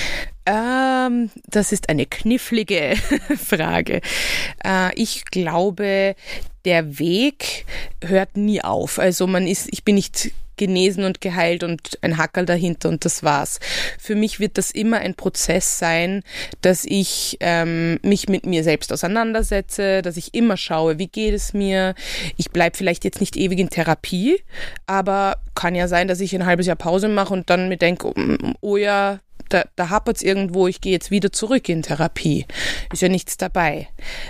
Das ist eine knifflige Frage. Ich glaube, der Weg hört nie auf. Also ich bin nicht genesen und geheilt und ein Hackerl dahinter und das war's. Für mich wird das immer ein Prozess sein, dass ich mich mit mir selbst auseinandersetze, dass ich immer schaue, wie geht es mir. Ich bleibe vielleicht jetzt nicht ewig in Therapie, aber kann ja sein, dass ich ein halbes Jahr Pause mache und dann mir denke, oh ja, da hapert's irgendwo, ich gehe jetzt wieder zurück in Therapie. Ist ja nichts dabei.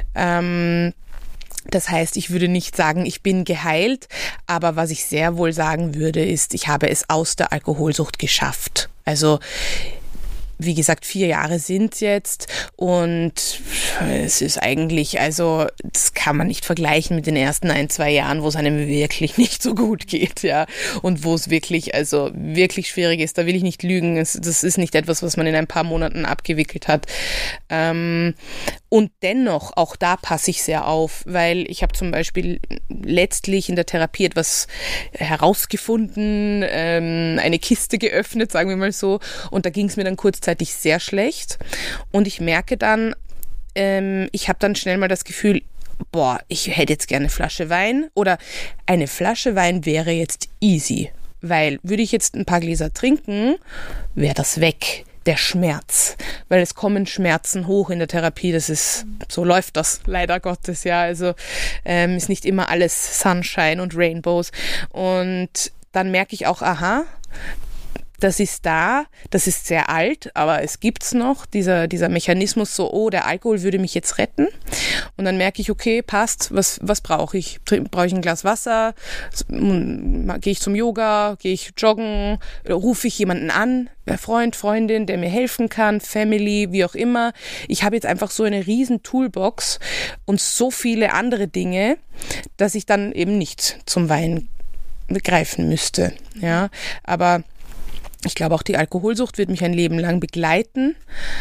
Das heißt, ich würde nicht sagen, ich bin geheilt, aber was ich sehr wohl sagen würde, ist, ich habe es aus der Alkoholsucht geschafft. Also, wie gesagt, 4 Jahre sind's jetzt und es ist eigentlich, also das kann man nicht vergleichen mit den ersten 1-2 Jahren, wo es einem wirklich nicht so gut geht, ja, und wo es wirklich, also wirklich schwierig ist, da will ich nicht lügen, das ist nicht etwas, was man in ein paar Monaten abgewickelt hat. Und dennoch, auch da passe ich sehr auf, weil ich habe zum Beispiel letztlich in der Therapie etwas herausgefunden, eine Kiste geöffnet, sagen wir mal so, und da ging es mir dann kurzzeitig sehr schlecht und ich merke dann, ich habe dann schnell mal das Gefühl, boah, ich hätte jetzt gerne eine Flasche Wein oder eine Flasche Wein wäre jetzt easy, weil würde ich jetzt ein paar Gläser trinken, wäre das weg. Der Schmerz, weil es kommen Schmerzen hoch in der Therapie, so läuft das leider Gottes, ja, also ist nicht immer alles Sunshine und Rainbows und dann merke ich auch, aha, das ist da, das ist sehr alt, aber es gibt's noch, dieser Mechanismus so, oh, der Alkohol würde mich jetzt retten. Und dann merke ich, okay, passt, was brauche ich? Brauche ich ein Glas Wasser? Gehe ich zum Yoga? Gehe ich joggen? Rufe ich jemanden an? Freund, Freundin, der mir helfen kann, Family, wie auch immer. Ich habe jetzt einfach so eine riesen Toolbox und so viele andere Dinge, dass ich dann eben nicht zum Wein greifen müsste. Ja, aber ich glaube, auch die Alkoholsucht wird mich ein Leben lang begleiten.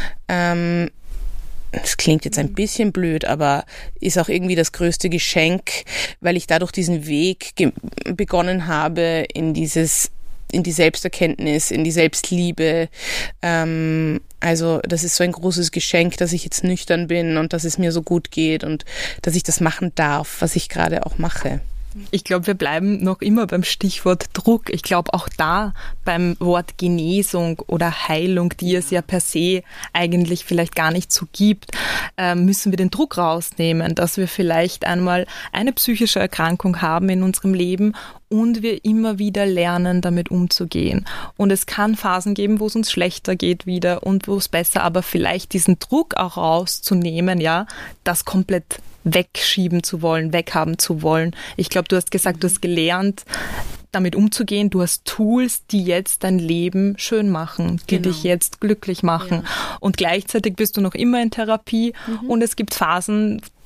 Das klingt jetzt ein bisschen blöd, aber ist auch irgendwie das größte Geschenk, weil ich dadurch diesen Weg begonnen habe in die Selbsterkenntnis, in die Selbstliebe. Also das ist so ein großes Geschenk, dass ich jetzt nüchtern bin und dass es mir so gut geht und dass ich das machen darf, was ich gerade auch mache. Ich glaube, wir bleiben noch immer beim Stichwort Druck. Ich glaube auch da beim Wort Genesung oder Heilung, die es ja per se eigentlich vielleicht gar nicht so gibt, müssen wir den Druck rausnehmen, dass wir vielleicht einmal eine psychische Erkrankung haben in unserem Leben und wir immer wieder lernen, damit umzugehen. Und es kann Phasen geben, wo es uns schlechter geht wieder und wo es besser, aber vielleicht diesen Druck auch rauszunehmen, ja, das komplett wegschieben zu wollen, weghaben zu wollen. Ich glaube, du hast gesagt, du hast gelernt, damit umzugehen. Du hast Tools, die jetzt dein Leben schön machen, die dich jetzt glücklich machen. Ja. Und gleichzeitig bist du noch immer in Therapie und es gibt Phasen,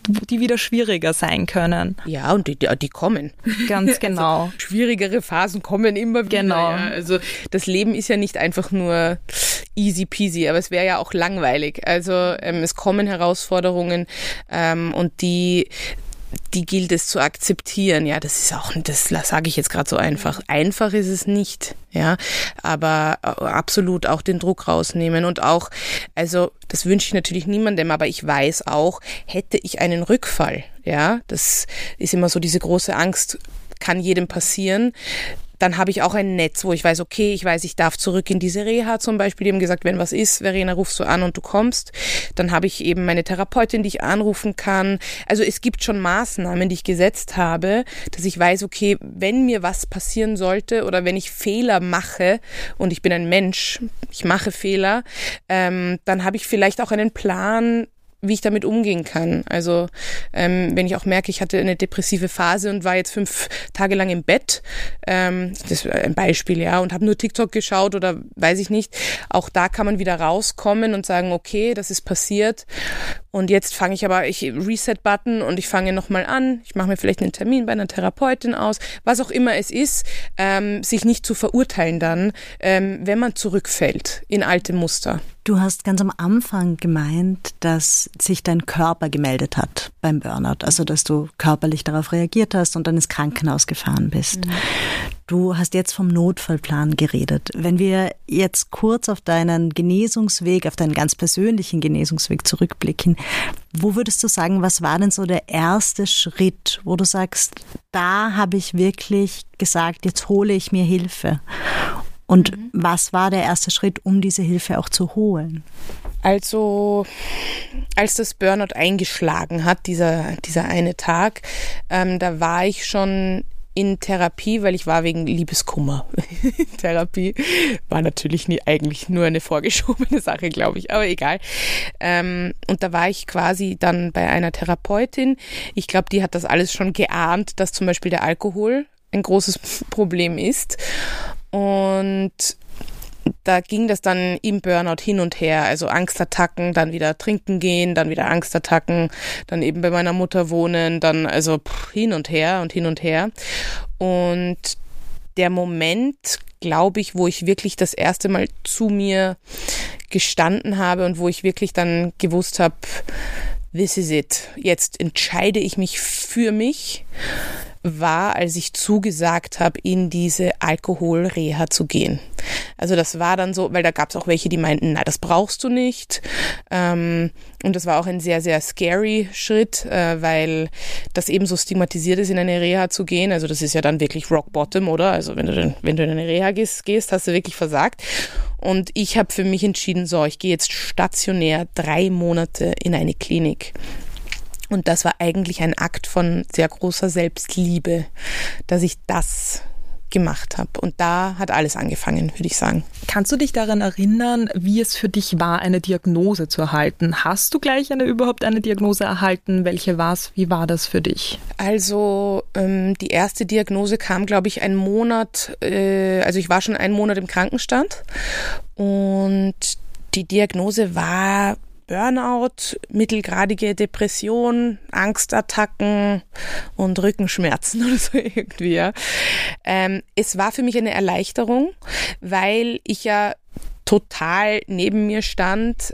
die wieder schwieriger sein können. Ja, und die kommen. Ganz genau. Also, schwierigere Phasen kommen immer wieder. Genau. Ja. Also das Leben ist ja nicht einfach nur easy peasy, aber es wäre ja auch langweilig. Also es kommen Herausforderungen und die gilt es zu akzeptieren. Ja, das ist auch, das sage ich jetzt gerade so einfach. Einfach ist es nicht, ja, aber absolut auch den Druck rausnehmen und auch, also das wünsche ich natürlich niemandem, aber ich weiß auch, hätte ich einen Rückfall, ja, das ist immer so diese große Angst, kann jedem passieren. Dann habe ich auch ein Netz, wo ich weiß, okay, ich darf zurück in diese Reha zum Beispiel. Die haben gesagt, wenn was ist, Verena, rufst du an und du kommst. Dann habe ich eben meine Therapeutin, die ich anrufen kann. Also es gibt schon Maßnahmen, die ich gesetzt habe, dass ich weiß, okay, wenn mir was passieren sollte oder wenn ich Fehler mache und ich bin ein Mensch, ich mache Fehler, dann habe ich vielleicht auch einen Plan, wie ich damit umgehen kann. Also wenn ich auch merke, ich hatte eine depressive Phase und war jetzt 5 Tage lang im Bett, das ist ein Beispiel, ja, und habe nur TikTok geschaut oder weiß ich nicht, auch da kann man wieder rauskommen und sagen, okay, das ist passiert und jetzt Reset-Button und ich fange nochmal an, ich mache mir vielleicht einen Termin bei einer Therapeutin aus, was auch immer es ist, sich nicht zu verurteilen dann, wenn man zurückfällt in alte Muster. Du hast ganz am Anfang gemeint, dass sich dein Körper gemeldet hat beim Burnout, also dass du körperlich darauf reagiert hast und dann ins Krankenhaus gefahren bist. Mhm. Du hast jetzt vom Notfallplan geredet. Wenn wir jetzt kurz auf deinen Genesungsweg, auf deinen ganz persönlichen Genesungsweg zurückblicken, wo würdest du sagen, was war denn so der erste Schritt, wo du sagst, da habe ich wirklich gesagt, jetzt hole ich mir Hilfe? Und was war der erste Schritt, um diese Hilfe auch zu holen? Also, als das Burnout eingeschlagen hat, dieser eine Tag, da war ich schon in Therapie, weil ich war wegen Liebeskummer. Therapie war natürlich eigentlich nur eine vorgeschobene Sache, glaube ich, aber egal. Und da war ich quasi dann bei einer Therapeutin. Ich glaube, die hat das alles schon geahnt, dass zum Beispiel der Alkohol ein großes Problem ist. Und da ging das dann im Burnout hin und her, also Angstattacken, dann wieder trinken gehen, dann wieder Angstattacken, dann eben bei meiner Mutter wohnen, dann also hin und her und hin und her. Und der Moment, glaube ich, wo ich wirklich das erste Mal zu mir gestanden habe und wo ich wirklich dann gewusst habe, this is it, jetzt entscheide ich mich für mich, war, als ich zugesagt habe, in diese Alkoholreha zu gehen. Also das war dann so, weil da gab es auch welche, die meinten, na, das brauchst du nicht. Und das war auch ein sehr, sehr scary Schritt, weil das eben so stigmatisiert ist, in eine Reha zu gehen. Also das ist ja dann wirklich Rock Bottom, oder? Also wenn du in eine Reha gehst, hast du wirklich versagt. Und ich habe für mich entschieden, so, ich gehe jetzt stationär 3 Monate in eine Klinik. Und das war eigentlich ein Akt von sehr großer Selbstliebe, dass ich das gemacht habe. Und da hat alles angefangen, würde ich sagen. Kannst du dich daran erinnern, wie es für dich war, eine Diagnose zu erhalten? Hast du gleich überhaupt eine Diagnose erhalten? Welche war es? Wie war das für dich? Also die erste Diagnose kam, glaube ich, einen Monat, also ich war schon 1 Monat im Krankenstand und die Diagnose war Burnout, mittelgradige Depression, Angstattacken und Rückenschmerzen oder so irgendwie. Ja. Es war für mich eine Erleichterung, weil ich ja total neben mir stand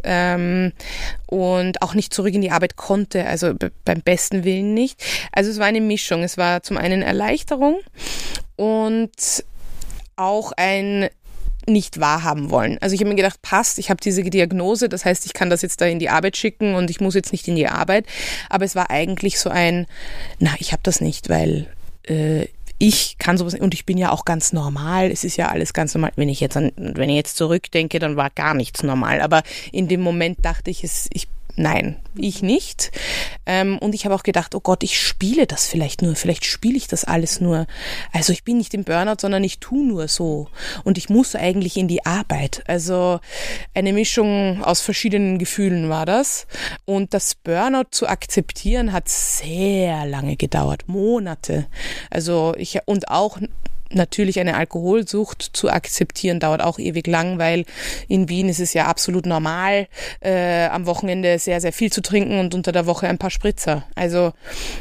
und auch nicht zurück in die Arbeit konnte, also beim besten Willen nicht. Also es war eine Mischung. Es war zum einen Erleichterung und auch ein nicht wahrhaben wollen. Also ich habe mir gedacht, passt, ich habe diese Diagnose, das heißt, ich kann das jetzt da in die Arbeit schicken und ich muss jetzt nicht in die Arbeit. Aber es war eigentlich so ich habe das nicht, weil ich kann sowas nicht und ich bin ja auch ganz normal. Es ist ja alles ganz normal. Wenn ich jetzt zurückdenke, dann war gar nichts normal. Aber in dem Moment dachte ich, nein, ich nicht. Und ich habe auch gedacht, oh Gott, ich spiele das vielleicht spiele ich das alles nur. Also ich bin nicht im Burnout, sondern ich tue nur so. Und ich muss eigentlich in die Arbeit. Also eine Mischung aus verschiedenen Gefühlen war das. Und das Burnout zu akzeptieren hat sehr lange gedauert, Monate. Also und auch natürlich eine Alkoholsucht zu akzeptieren, dauert auch ewig lang, weil in Wien ist es ja absolut normal, am Wochenende sehr, sehr viel zu trinken und unter der Woche ein paar Spritzer. Also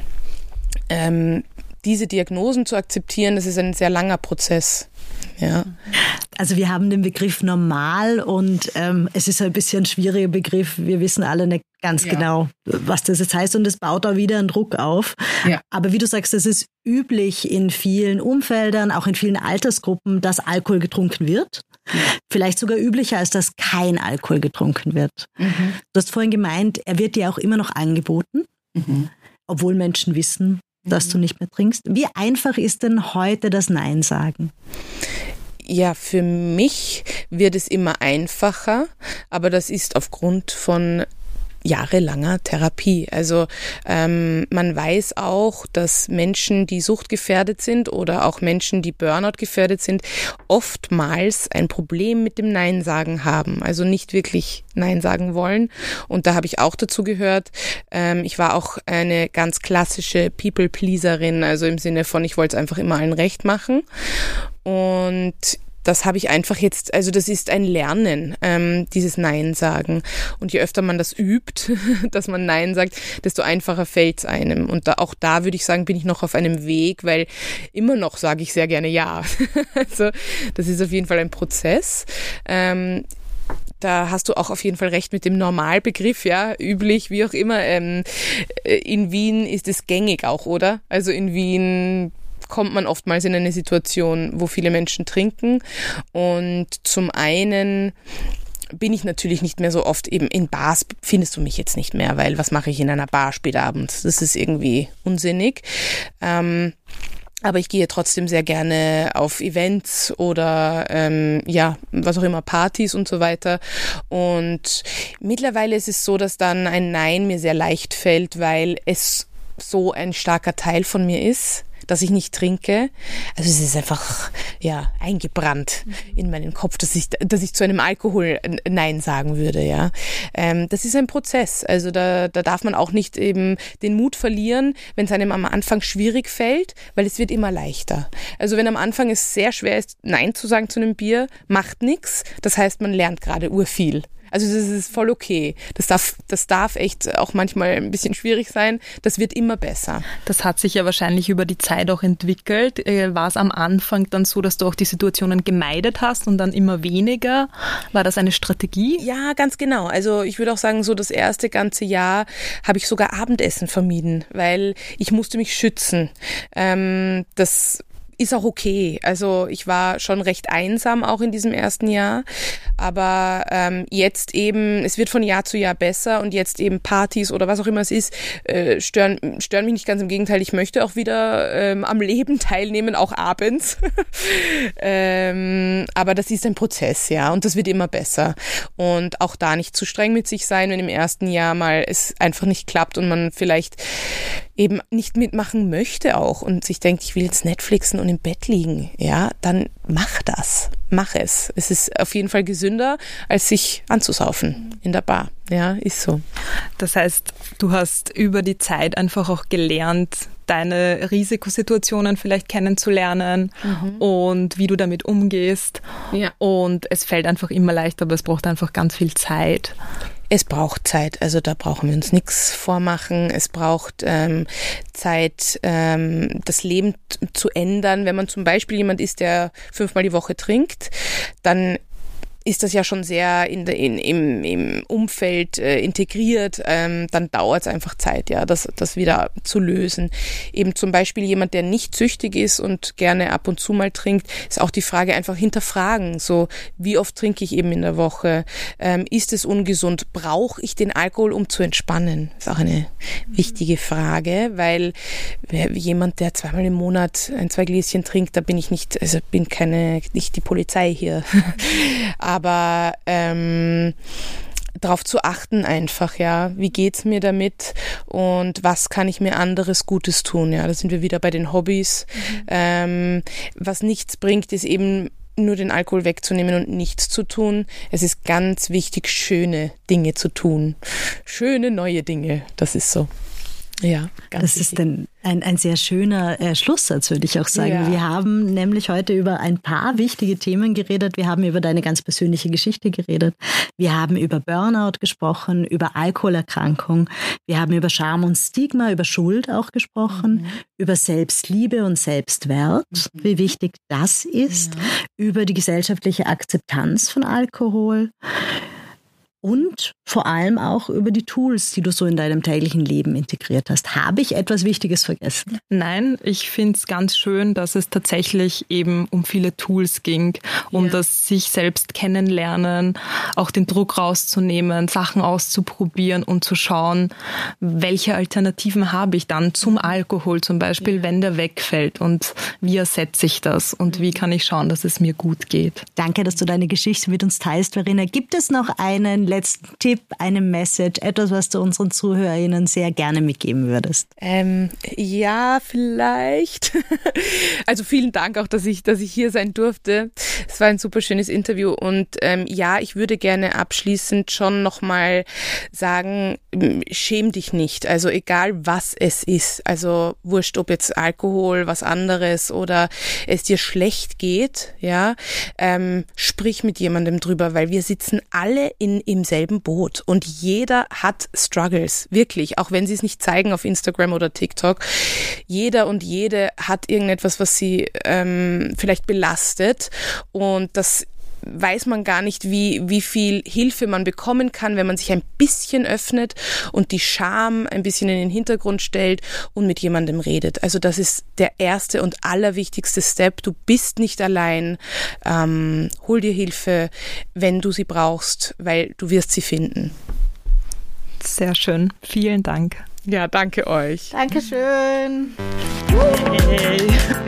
diese Diagnosen zu akzeptieren, das ist ein sehr langer Prozess. Ja. Also wir haben den Begriff normal und es ist ein bisschen ein schwieriger Begriff. Wir wissen alle nicht ganz genau, was das jetzt heißt und es baut auch wieder einen Druck auf. Ja. Aber wie du sagst, es ist üblich in vielen Umfeldern, auch in vielen Altersgruppen, dass Alkohol getrunken wird. Ja. Vielleicht sogar üblicher, als dass kein Alkohol getrunken wird. Mhm. Du hast vorhin gemeint, er wird dir auch immer noch angeboten, obwohl Menschen wissen, dass du nicht mehr trinkst. Wie einfach ist denn heute das Nein sagen? Ja, für mich wird es immer einfacher, aber das ist aufgrund von jahrelanger Therapie. Also man weiß auch, dass Menschen, die suchtgefährdet sind oder auch Menschen, die Burnout gefährdet sind, oftmals ein Problem mit dem Nein sagen haben. Also nicht wirklich Nein sagen wollen. Und da habe ich auch dazu gehört. Ich war auch eine ganz klassische People-Pleaserin, also im Sinne von, ich wollte es einfach immer allen recht machen. Und das habe ich einfach jetzt, also das ist ein Lernen, dieses Nein sagen. Und je öfter man das übt, dass man Nein sagt, desto einfacher fällt es einem. Und auch da würde ich sagen, bin ich noch auf einem Weg, weil immer noch sage ich sehr gerne Ja. Also das ist auf jeden Fall ein Prozess. Da hast du auch auf jeden Fall recht mit dem Normalbegriff, ja, üblich, wie auch immer. In Wien ist es gängig auch, oder? Also in Wien kommt man oftmals in eine Situation, wo viele Menschen trinken. Und zum einen bin ich natürlich nicht mehr so oft eben in Bars, findest du mich jetzt nicht mehr, weil was mache ich in einer Bar spät abends? Das ist irgendwie unsinnig. Aber ich gehe trotzdem sehr gerne auf Events oder was auch immer, Partys und so weiter. Und mittlerweile ist es so, dass dann ein Nein mir sehr leicht fällt, weil es so ein starker Teil von mir ist, dass ich nicht trinke. Also es ist einfach eingebrannt in meinen Kopf, dass ich zu einem Alkohol Nein sagen würde. Ja, das ist ein Prozess. Also da darf man auch nicht eben den Mut verlieren, wenn es einem am Anfang schwierig fällt, weil es wird immer leichter. Also wenn am Anfang es sehr schwer ist, Nein zu sagen zu einem Bier, macht nichts. Das heißt, man lernt gerade urviel. Also das ist voll okay. Das darf echt auch manchmal ein bisschen schwierig sein. Das wird immer besser. Das hat sich ja wahrscheinlich über die Zeit auch entwickelt. War es am Anfang dann so, dass du auch die Situationen gemeidet hast und dann immer weniger? War das eine Strategie? Ja, ganz genau. Also ich würde auch sagen, so das erste ganze Jahr habe ich sogar Abendessen vermieden, weil ich musste mich schützen. Das ist auch okay. Also ich war schon recht einsam auch in diesem ersten Jahr, aber jetzt eben, es wird von Jahr zu Jahr besser und jetzt eben Partys oder was auch immer es ist, stören mich nicht, ganz im Gegenteil, ich möchte auch wieder am Leben teilnehmen, auch abends. Aber das ist ein Prozess, ja, und das wird immer besser. Und auch da nicht zu streng mit sich sein, wenn im ersten Jahr mal es einfach nicht klappt und man vielleicht eben nicht mitmachen möchte auch und sich denkt, ich will jetzt Netflixen und im Bett liegen, ja, dann mach das. Mach es. Es ist auf jeden Fall gesünder, als sich anzusaufen in der Bar. Ja, ist so. Das heißt, du hast über die Zeit einfach auch gelernt, deine Risikosituationen vielleicht kennenzulernen und wie du damit umgehst. Ja. Und es fällt einfach immer leichter, aber es braucht einfach ganz viel Zeit. Es braucht Zeit, also da brauchen wir uns nichts vormachen. Es braucht Zeit, das Leben zu ändern. Wenn man zum Beispiel jemand ist, der 5-mal die Woche trinkt, dann ist das ja schon sehr im Umfeld integriert, dann dauert es einfach Zeit, ja, das wieder zu lösen. Eben zum Beispiel jemand, der nicht süchtig ist und gerne ab und zu mal trinkt, ist auch die Frage einfach hinterfragen, so wie oft trinke ich eben in der Woche, ist es ungesund, brauche ich den Alkohol, um zu entspannen? Das ist auch eine wichtige Frage, weil jemand, der 2-mal im Monat 2 Gläschen trinkt, da bin ich nicht, also bin nicht die Polizei hier. Aber darauf zu achten einfach, ja, wie geht's mir damit und was kann ich mir anderes Gutes tun, ja, da sind wir wieder bei den Hobbys. Was nichts bringt, ist eben nur den Alkohol wegzunehmen und nichts zu tun. Es ist ganz wichtig, schöne Dinge zu tun. Schöne neue Dinge, das ist so. Ja, ganz Das ist ein sehr schöner Schlusssatz, würde ich auch sagen. Ja. Wir haben nämlich heute über ein paar wichtige Themen geredet. Wir haben über deine ganz persönliche Geschichte geredet. Wir haben über Burnout gesprochen, über Alkoholerkrankung. Wir haben über Scham und Stigma, über Schuld auch gesprochen, über Selbstliebe und Selbstwert, wie wichtig das ist, über die gesellschaftliche Akzeptanz von Alkohol. Und vor allem auch über die Tools, die du so in deinem täglichen Leben integriert hast. Habe ich etwas Wichtiges vergessen? Nein, ich finde es ganz schön, dass es tatsächlich eben um viele Tools ging, um das sich selbst kennenlernen, auch den Druck rauszunehmen, Sachen auszuprobieren und zu schauen, welche Alternativen habe ich dann zum Alkohol zum Beispiel, wenn der wegfällt und wie ersetze ich das und wie kann ich schauen, dass es mir gut geht. Danke, dass du deine Geschichte mit uns teilst, Verena. Gibt es noch einen letzten Tipp, eine Message, etwas, was du unseren ZuhörerInnen sehr gerne mitgeben würdest? Ja, vielleicht. Also vielen Dank auch, dass ich hier sein durfte. Es war ein super schönes Interview und ich würde gerne abschließend schon nochmal sagen, schäm dich nicht. Also egal, was es ist, also wurscht, ob jetzt Alkohol, was anderes oder es dir schlecht geht, ja, sprich mit jemandem drüber, weil wir sitzen alle im selben Boot und jeder hat Struggles, wirklich, auch wenn sie es nicht zeigen auf Instagram oder TikTok. Jeder und jede hat irgendetwas, was sie vielleicht belastet und das weiß man gar nicht, wie viel Hilfe man bekommen kann, wenn man sich ein bisschen öffnet und die Scham ein bisschen in den Hintergrund stellt und mit jemandem redet. Also das ist der erste und allerwichtigste Step. Du bist nicht allein. Hol dir Hilfe, wenn du sie brauchst, weil du wirst sie finden. Sehr schön. Vielen Dank. Ja, danke euch. Dankeschön. Hey.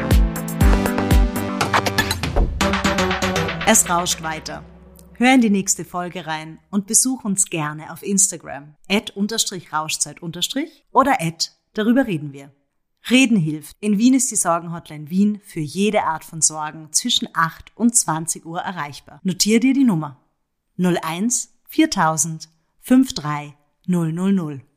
Es rauscht weiter. Hör in die nächste Folge rein und besuch uns gerne auf Instagram @_Rauschzeit_ oder @darüber reden wir. Reden hilft. In Wien ist die Sorgenhotline Wien für jede Art von Sorgen zwischen 8 und 20 Uhr erreichbar. Notier dir die Nummer 01 4000 53 000.